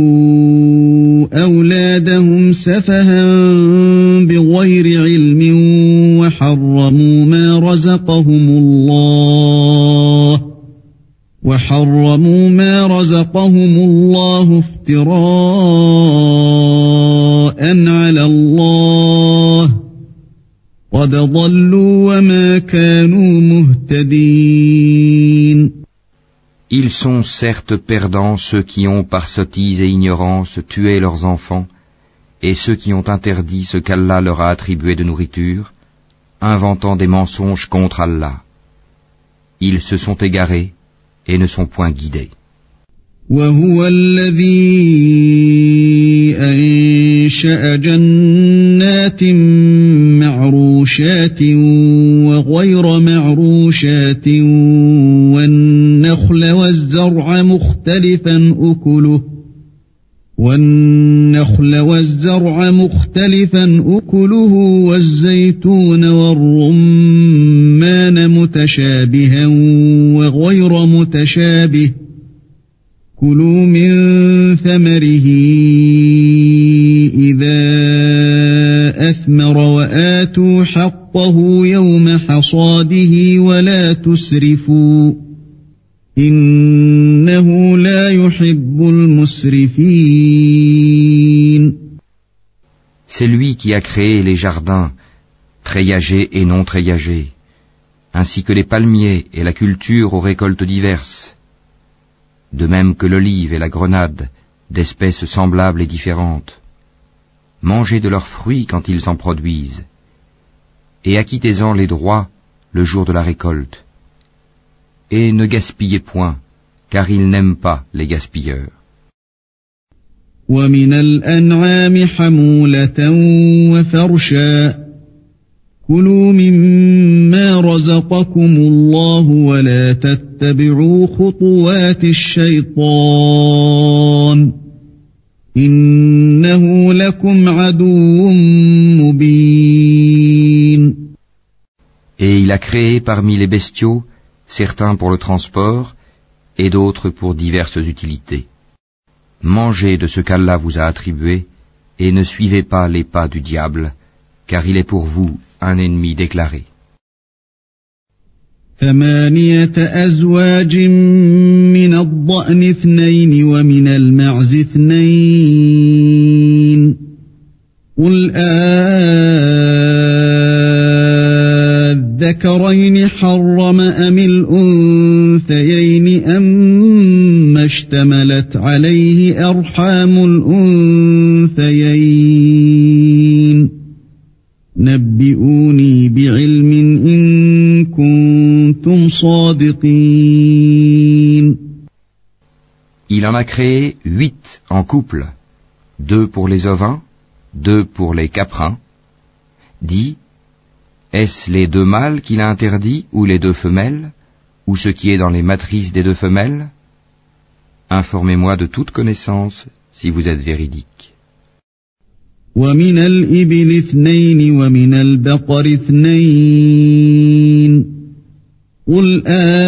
أولادهم سفها بغير علم وحرموا ما رزقهم الله افتراء على الله قد ضلوا وما كانوا مهتدين. Ils sont certes perdants ceux qui ont par sottise et ignorance tué leurs enfants, et ceux qui ont interdit ce qu'Allah leur a attribué de nourriture, inventant des mensonges contre Allah. Ils se sont égarés et ne sont point guidés. وهو الذي أنشأ جنات معروشات وغير معروشات والنخل والزرع مختلفا أكله والزيتون والرمان متشابها وغير متشابه كلوا من ثمره إذا أثمر وآتوا حقه يوم حصاده ولا تسرفوا إنه لا يحب المسرفين. C'est lui qui a créé les jardins, treillagés et non treillagés, ainsi que les palmiers et la culture aux récoltes diverses, de même que l'olive et la grenade, d'espèces semblables et différentes. Mangez de leurs fruits quand ils en produisent, et acquittez-en les droits le jour de la récolte. Et ne gaspillez point, car il n'aime pas les gaspilleurs. ومن الأنعام حمولة وفرشا كلوا مما رزقكم الله ولا تتبعوا خطوات الشيطان إنه لكم عدو مبين. Et il a créé parmi les bestiaux certains pour le transport et d'autres pour diverses utilités. Mangez de ce qu'Allah vous a attribué et ne suivez pas les pas du diable, car il est pour vous un ennemi déclaré. 8 أزواج من الضأن 2 ومن المعز 2 قل الذكرين حرم أم الأنثيين أما اشتملت عليه أرحام الأنثيين نبئوني بعلم إن كنتم صادقين. Il en a créé 8 en couple, 2 pour les ovins, 2 pour les caprins. Dis, est-ce les 2 mâles qu'il a interdits ou les 2 femelles, ou ce qui est dans les matrices des 2 femelles? Informez-moi de toute connaissance si vous êtes véridique. ومن الإبل 2 ومن البقر 2 قل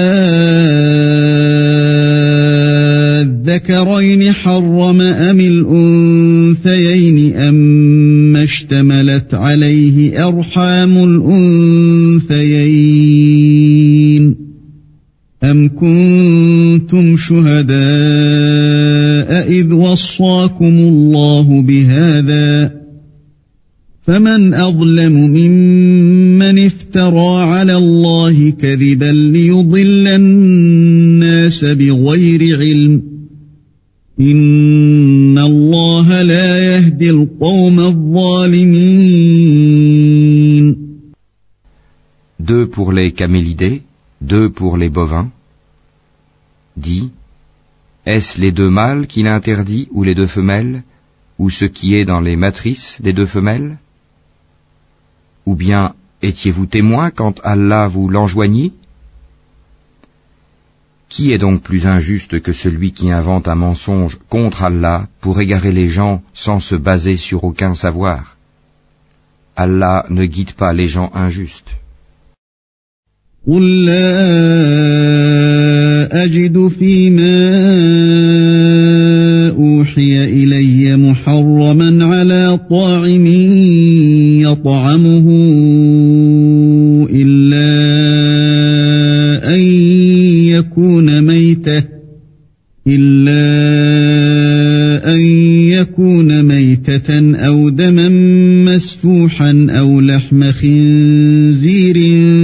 الذكرين حرم أم الأنثيين أما اشتملت عليه أرحام الأنثيين أم كنتم شهداء إذ وصاكم الله بهذا فمن أظلم ممن افترى على الله كذبا ليضل الناس بغير علم إن الله لا يهدي القوم الظالمين. 2 pour les camélidés, 2 pour les bovins. Dis, est-ce les 2 mâles qu'il a interdits ou les 2 femelles, ou ce qui est dans les matrices des 2 femelles? Ou bien étiez-vous témoin quand Allah vous l'enjoignit? Qui est donc plus injuste que celui qui invente un mensonge contre Allah pour égarer les gens sans se baser sur aucun savoir? Allah ne guide pas les gens injustes. قل لا أجد فيما أوحي إلي محرما على طاعم يطعمه إلا أن يكون ميتة أو دما مسفوحا أو لحم خنزير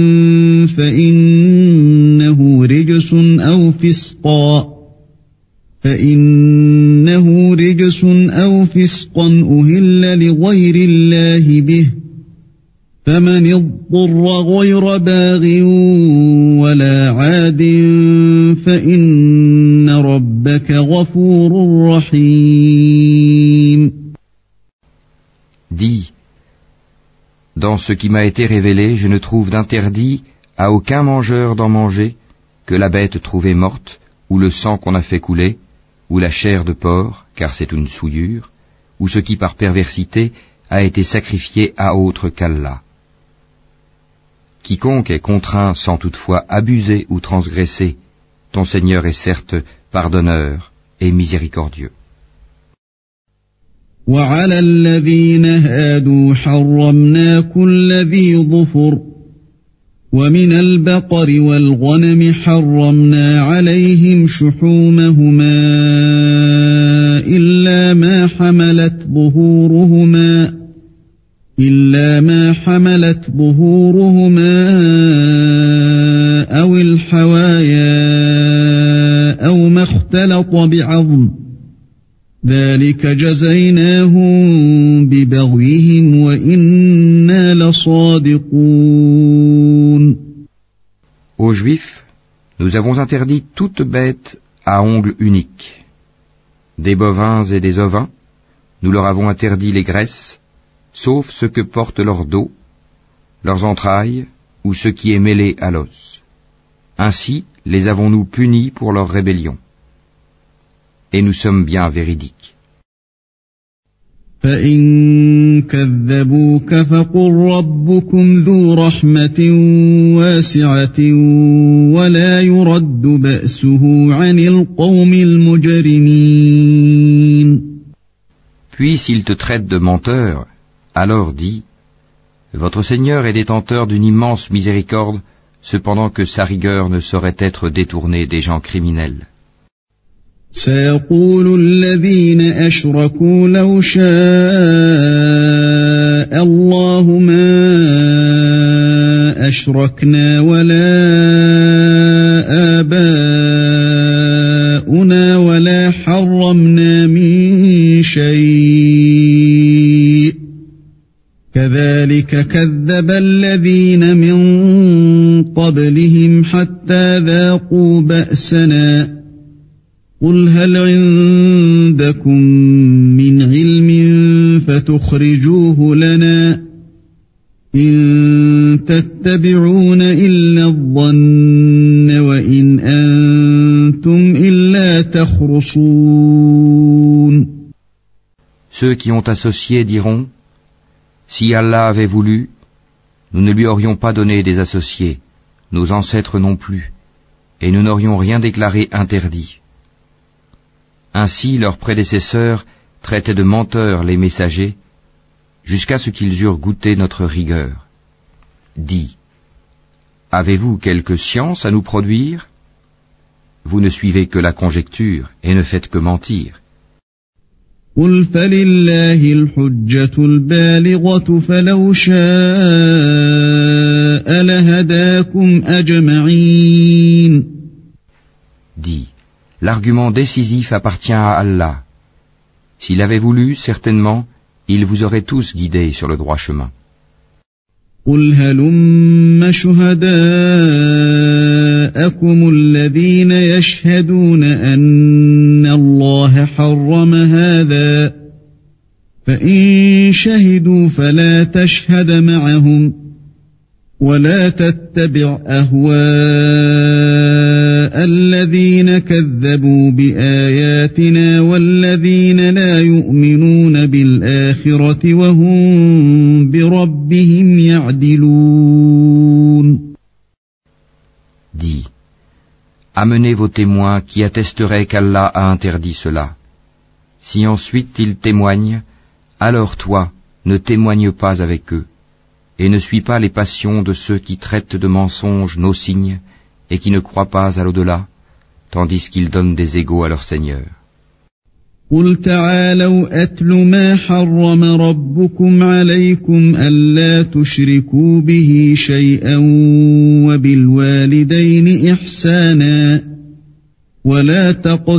فإنه رجس أو فسقا أهل لغير الله به فمن اضطر غير باغ ولا عاد فإن ربك غفور رحيم. Dis, dans ce qui m'a été révélé, je ne trouve d'interdit à aucun mangeur d'en manger que la bête trouvée morte, ou le sang qu'on a fait couler, ou la chair de porc, car c'est une souillure, ou ce qui par perversité a été sacrifié à autre qu'Allah. Quiconque est contraint sans toutefois abuser ou transgresser, ton Seigneur est certes pardonneur et miséricordieux. وعلى الذين هادوا حرمنا كل ذي ظفر ومن البقر والغنم حرمنا عليهم شحومهما إلا ما حملت ظهورهما أو الحوايا أو ما اختلط بعظم ذلك جزيناهم ببغيهم وإنا لصادقون. Aux Juifs, nous avons interdit toute bête à ongles uniques. Des bovins et des ovins, nous leur avons interdit les graisses, sauf ce que portent leur dos, leurs entrailles ou ce qui est mêlé à l'os. Ainsi les avons-nous punis pour leur rébellion. Et nous sommes bien véridiques. فإن كذبوك فقل ربكم ذو رحمة واسعة ولا يرد بأسه عن القوم المجرمين. Puis s'ils te traitent de menteur, alors dis, votre Seigneur est détenteur d'une immense miséricorde, cependant que sa rigueur ne saurait être détournée des gens criminels. سيقول الذين أشركوا لو شاء الله ما أشركنا ولا آباؤنا ولا حرمنا من شيء كذلك كذب الذين من قبلهم حتى ذاقوا بأسنا قل هل عندكم من علم فتخرجوه لنا إن تتبعون إلا الظن وإن أنتم إلا تخرصون. Ceux qui ont associé diront, si Allah avait voulu, nous ne lui aurions pas donné des associés, nos ancêtres non plus, et nous n'aurions rien déclaré interdit. Ainsi leurs prédécesseurs traitaient de menteurs les messagers, jusqu'à ce qu'ils eurent goûté notre rigueur. Dis, avez-vous quelque science à nous produire? Vous ne suivez que la conjecture et ne faites que mentir. قل فلله الحجة البالغة فلو شاء لهداكم أجمعين. Dis, l'argument décisif appartient à Allah. S'il avait voulu, certainement, il vous aurait tous guidés sur le droit chemin. قل هلم شهداءكم الذين يشهدون أن الله حرم هذا فإن شهدوا فلا تشهد معهم ولا تتبع أهواء الذين كذبوا بآياتنا والذين لا يؤمنون بالآخرة وهم بربهم يعدلون. Dis, amenez vos témoins qui attesteraient qu'Allah a interdit cela. Si ensuite ils témoignent, alors toi, ne témoigne pas avec eux, et ne suis pas les passions de ceux qui traitent de mensonges nos signes et qui ne croient pas à l'au-delà, tandis qu'ils donnent des égaux à leur Seigneur. قل تعالوا أتل ما حرم ربكم عليكم ألا تشركوا به شيئا وبالوالدين إحسانا ولا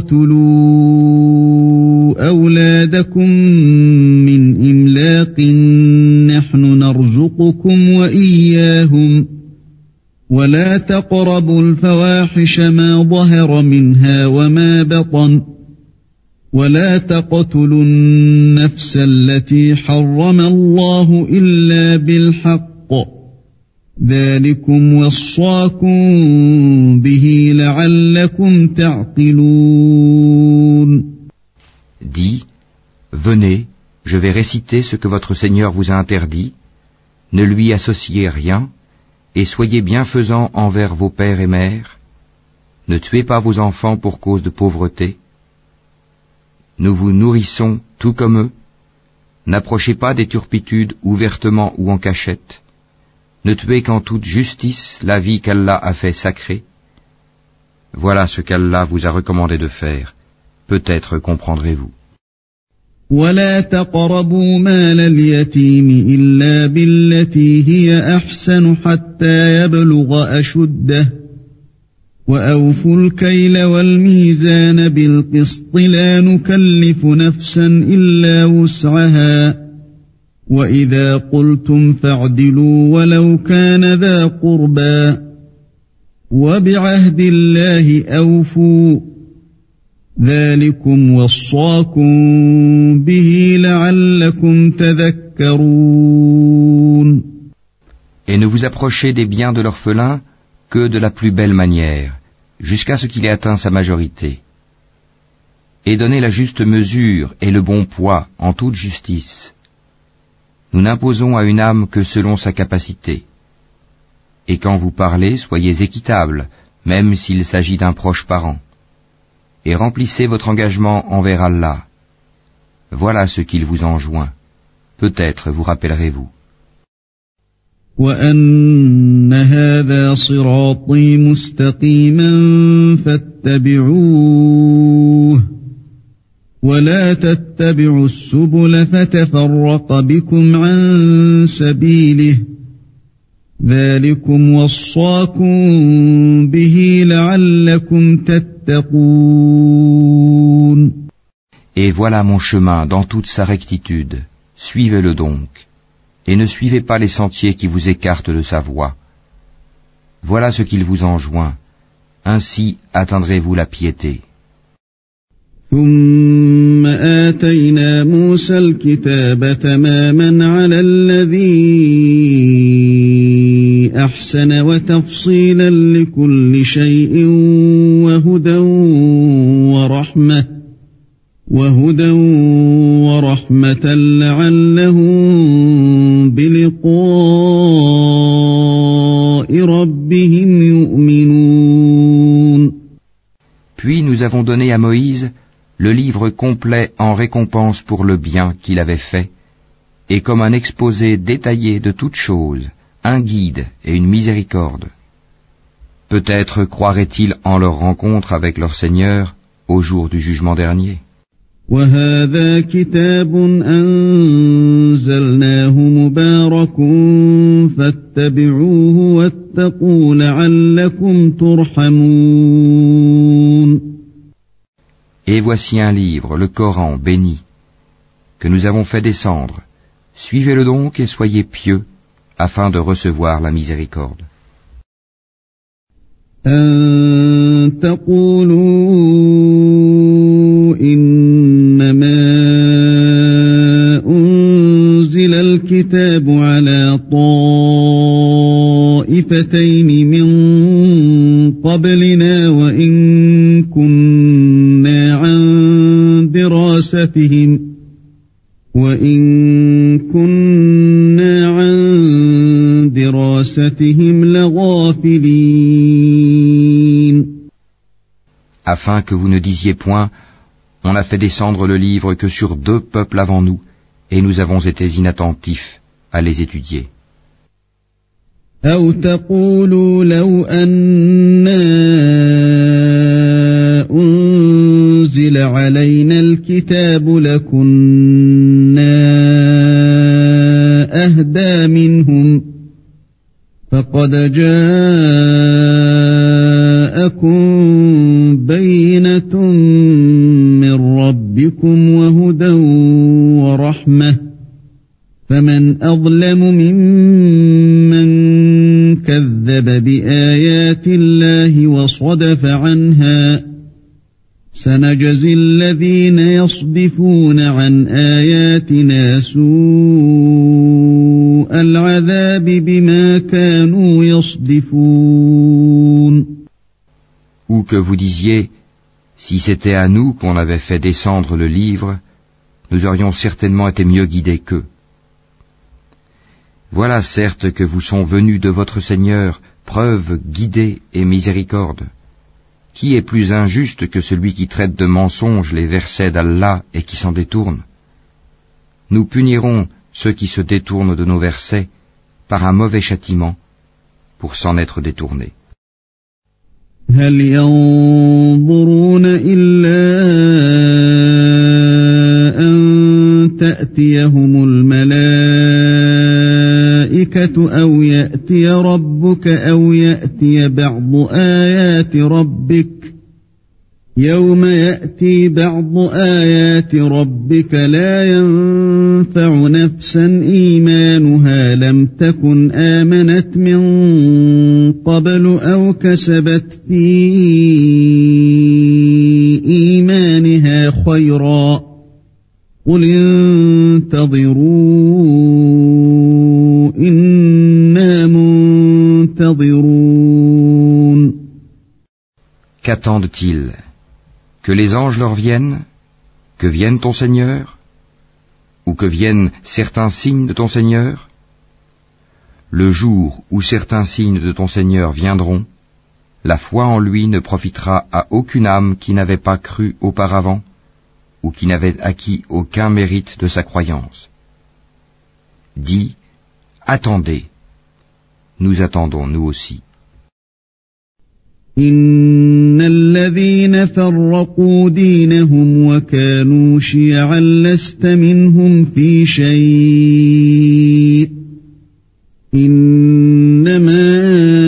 تقتلوا أولادكم من إملاق نحن نرزقكم وإياهم ولا تقربوا الفواحش ما ظهر منها وما بطن ولا تقتلوا النفس التي حرم الله إلا بالحق ذلكم وصاكم به لعلكم تعقلون. Dis, venez, je vais réciter ce que votre Seigneur vous a interdit, ne lui associez rien, et soyez bienfaisants envers vos pères et mères, ne tuez pas vos enfants pour cause de pauvreté, nous vous nourrissons tout comme eux, n'approchez pas des turpitudes ouvertement ou en cachette, ne tuez qu'en toute justice la vie qu'Allah a fait sacrée. Voilà ce qu'Allah vous a recommandé de faire, peut-être comprendrez-vous. ولا تقربوا مال اليتيم إلا بالتي هي أحسن حتى يبلغ أشده وأوفوا الكيل والميزان بالقسط لا نكلف نفسا إلا وسعها وإذا قلتم فاعدلوا ولو كان ذا قربى وبعهد الله أوفوا ذلكم وصاكم به لعلكم تذكرون. Et ne vous approchez des biens de l'orphelin que de la plus belle manière, jusqu'à ce qu'il ait atteint sa majorité. Et donnez la juste mesure et le bon poids en toute justice. Nous n'imposons à une âme que selon sa capacité. Et quand vous parlez, soyez équitables, même s'il s'agit d'un proche parent. Et remplissez votre engagement envers Allah. Voilà ce qu'il vous enjoint. Peut-être vous rappellerez-vous. وَأَنَّ هَذَا صِرَاطِي مُسْتَقِيمًا فَاتَّبِعُوهُ وَلَا تَتَّبِعُوا السُّبُلَ فَتَفَرَّقَ بِكُمْ عَن سَبِيلِهِ ذَلِكُمْ وَصَّاكُمْ بِهِ لَعَلَّكُمْ تَتَّقُونَ. Et voilà mon chemin dans toute sa rectitude. Suivez-le donc. Et ne suivez pas les sentiers qui vous écartent de sa voie. Voilà ce qu'il vous enjoint. Ainsi atteindrez-vous la piété. ثم آتينا موسى الكتاب تماما على الذي أحسن وتفصيلا لكل شيء وهدى ورحمة لعلهم بلقاء ربهم يؤمنون. Puis nous avons donné à Moïse le livre complet en récompense pour le bien qu'il avait fait, et comme un exposé détaillé de toutes choses, un guide et une miséricorde. Peut-être croiraient-ils en leur rencontre avec leur Seigneur au jour du jugement dernier. وَهَذَا كِتَابٌ أَنزَلْنَاهُ مُبَارَكٌ فَاتَّبِعُوهُ وَاتَّقُوا لَعَلَّكُمْ تُرْحَمُونَ. Et voici un livre, le Coran, béni, que nous avons fait descendre. Suivez-le donc et soyez pieux, afin de recevoir la miséricorde. أَن تَقُولُوا إِنَّمَا أُنزِلَ الْكِتَابُ عَلَى طَائِفَتَيْنِ مِن قَبْلِنَا وَإِن كُنَّا عَن دِرَاسَتِهِمْ لَغَافِلِينَ. Afin que vous ne disiez point, on a fait descendre le livre que sur 2 peuples avant nous, et nous avons été inattentifs à les étudier. أَوْ تَقُولُوا لَوْ أَنَّا أُنزِلَ عَلَيْنَا الْكِتَابُ لَكُنَّا أَهْدَىٰ مِنْهُمْ فَقَدْ جَاءَكُمْ بَيِّنَةٌ مِّن رَّبِّكُمْ وَهُدًى وَرَحْمَةٌ فَمَنْ أَظْلَمُ مِمَّنْ كَذَّبَ بِآيَاتِ اللَّهِ وَصَدَفَ عَنْهَا سَنَجْزِي الَّذِينَ يَصْدِفُونَ عَنْ آيَاتِنَا سُوءَ الْعَذَابِ بِمَا كَانُوا يَصْدِفُونَ. Ou que vous disiez, si c'était à nous qu'on avait fait descendre le livre, nous aurions certainement été mieux guidés qu'eux. Voilà certes que vous sont venus de votre Seigneur preuve, guidée et miséricorde. Qui est plus injuste que celui qui traite de mensonges les versets d'Allah et qui s'en détourne? Nous punirons ceux qui se détournent de nos versets par un mauvais châtiment pour s'en être détournés. هل ينظرون إلا أن تأتيهم الملائكة أو يأتي ربك أو يأتي بعض آيات ربك يوم يأتي بعض آيات ربك لا ينفع نفسا إيمانها لم تكن آمنت من قبل أو كسبت في إيمانها خيرا قل انتظروا إنا منتظرون. Qu'attendent-ils? Que les anges leur viennent, Que vienne ton Seigneur? Ou que viennent certains signes de ton Seigneur? Le jour où certains signes de ton Seigneur viendront, la foi en lui ne profitera à aucune âme qui n'avait pas cru auparavant, ou qui n'avait acquis aucun mérite de sa croyance. Dis, attendez, nous attendons nous aussi. إن الذين فرقوا دينهم وكانوا شيعا لست منهم في شيء إنما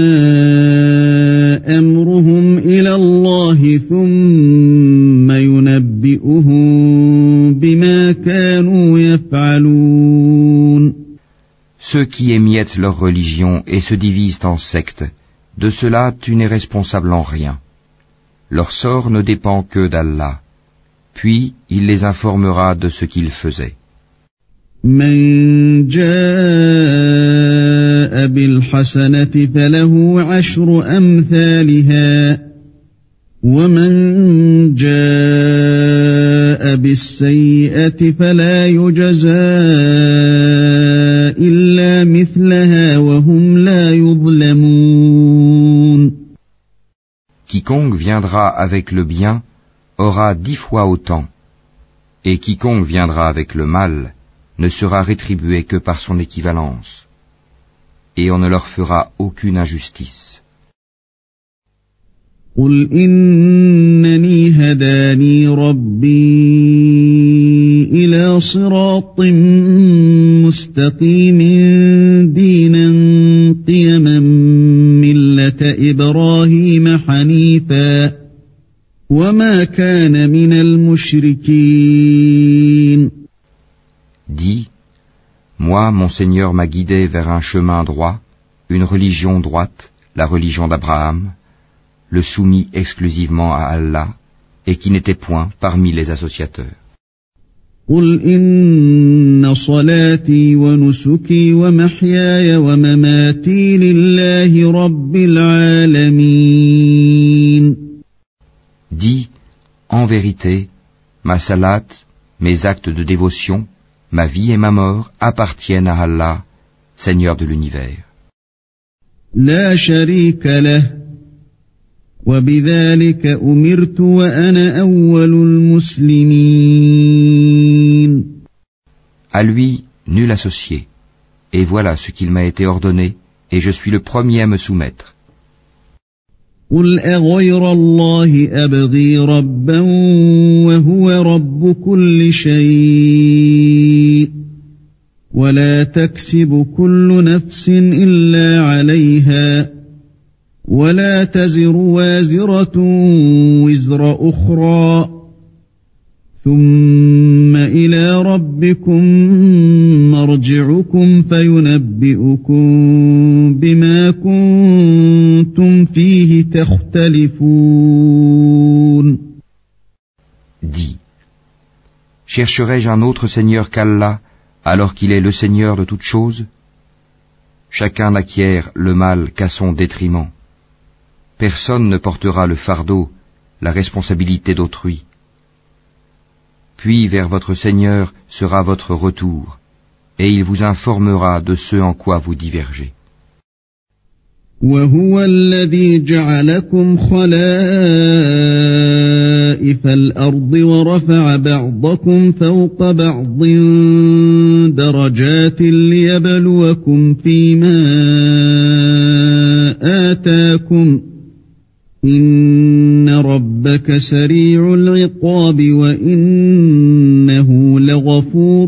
أمرهم إلى الله ثم ينبئهم بما كانوا يفعلون. Ceux qui émiettent leur religion et se divisent en sectes, de cela tu n'es responsable en rien. Leur sort ne dépend que d'Allah. Puis il les informera de ce qu'ils faisaient. من جاء بالحسنة فله عشر أمثالها ومن جاء بالسيئة فلا يجزى إلا مثلها وهم لا يظلمون. Quiconque viendra avec le bien aura 10 fois autant, et quiconque viendra avec le mal ne sera rétribué que par son équivalence, et on ne leur fera aucune injustice. قل إنني هداني ربي إلى صراط مستقيم دينا قيما ملة إبراهيم حنيفا وما كان من المشركين. Dis, moi, mon Seigneur m'a guidé vers un chemin droit, une religion droite, la religion d'Abraham, le soumis exclusivement à Allah, et qui n'était point parmi les associateurs. قل إن صلاتي ونسكي ومحياي ومماتي لله رب العالمين. Dis, en vérité, ma salat, mes actes de dévotion, ma vie et ma mort appartiennent à Allah, Seigneur de l'univers. لا شريك له وبذلك أمرت وأنا أول المسلمين. À lui, nul associé. Et voilà ce qu'il m'a été ordonné, et je suis le premier à me soumettre. قل أغير الله أبغي ربا وهو رب كل شيء ولا تكسب كل نفس إلا عليها ولا تزر وازرة وزر أخرى ثم إلى ربكم مرجعكم فينبئكم بما كنتم فيه تختلفون. Dis, chercherai-je un autre Seigneur qu'Allah alors qu'il est le Seigneur de toutes choses? Chacun n'acquiert le mal qu'à son détriment. Personne ne portera le fardeau, la responsabilité d'autrui. Puis vers votre Seigneur sera votre retour, et il vous informera de ce en quoi vous divergez. وهو الذي جعلكم خلائف الأرض ورفع بعضكم فوق بعض درجات ليبلوكم فيما آتاكم إن ربك سريع العقاب وإنه لغفور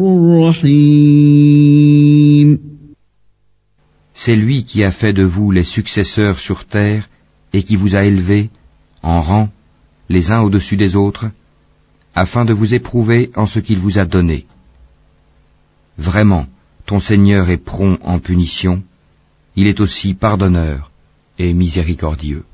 رحيم. C'est lui qui a fait de vous les successeurs sur terre et qui vous a élevés en rang, les uns au-dessus des autres, afin de vous éprouver en ce qu'il vous a donné. Vraiment, ton Seigneur est prompt en punition, il est aussi pardonneur et miséricordieux.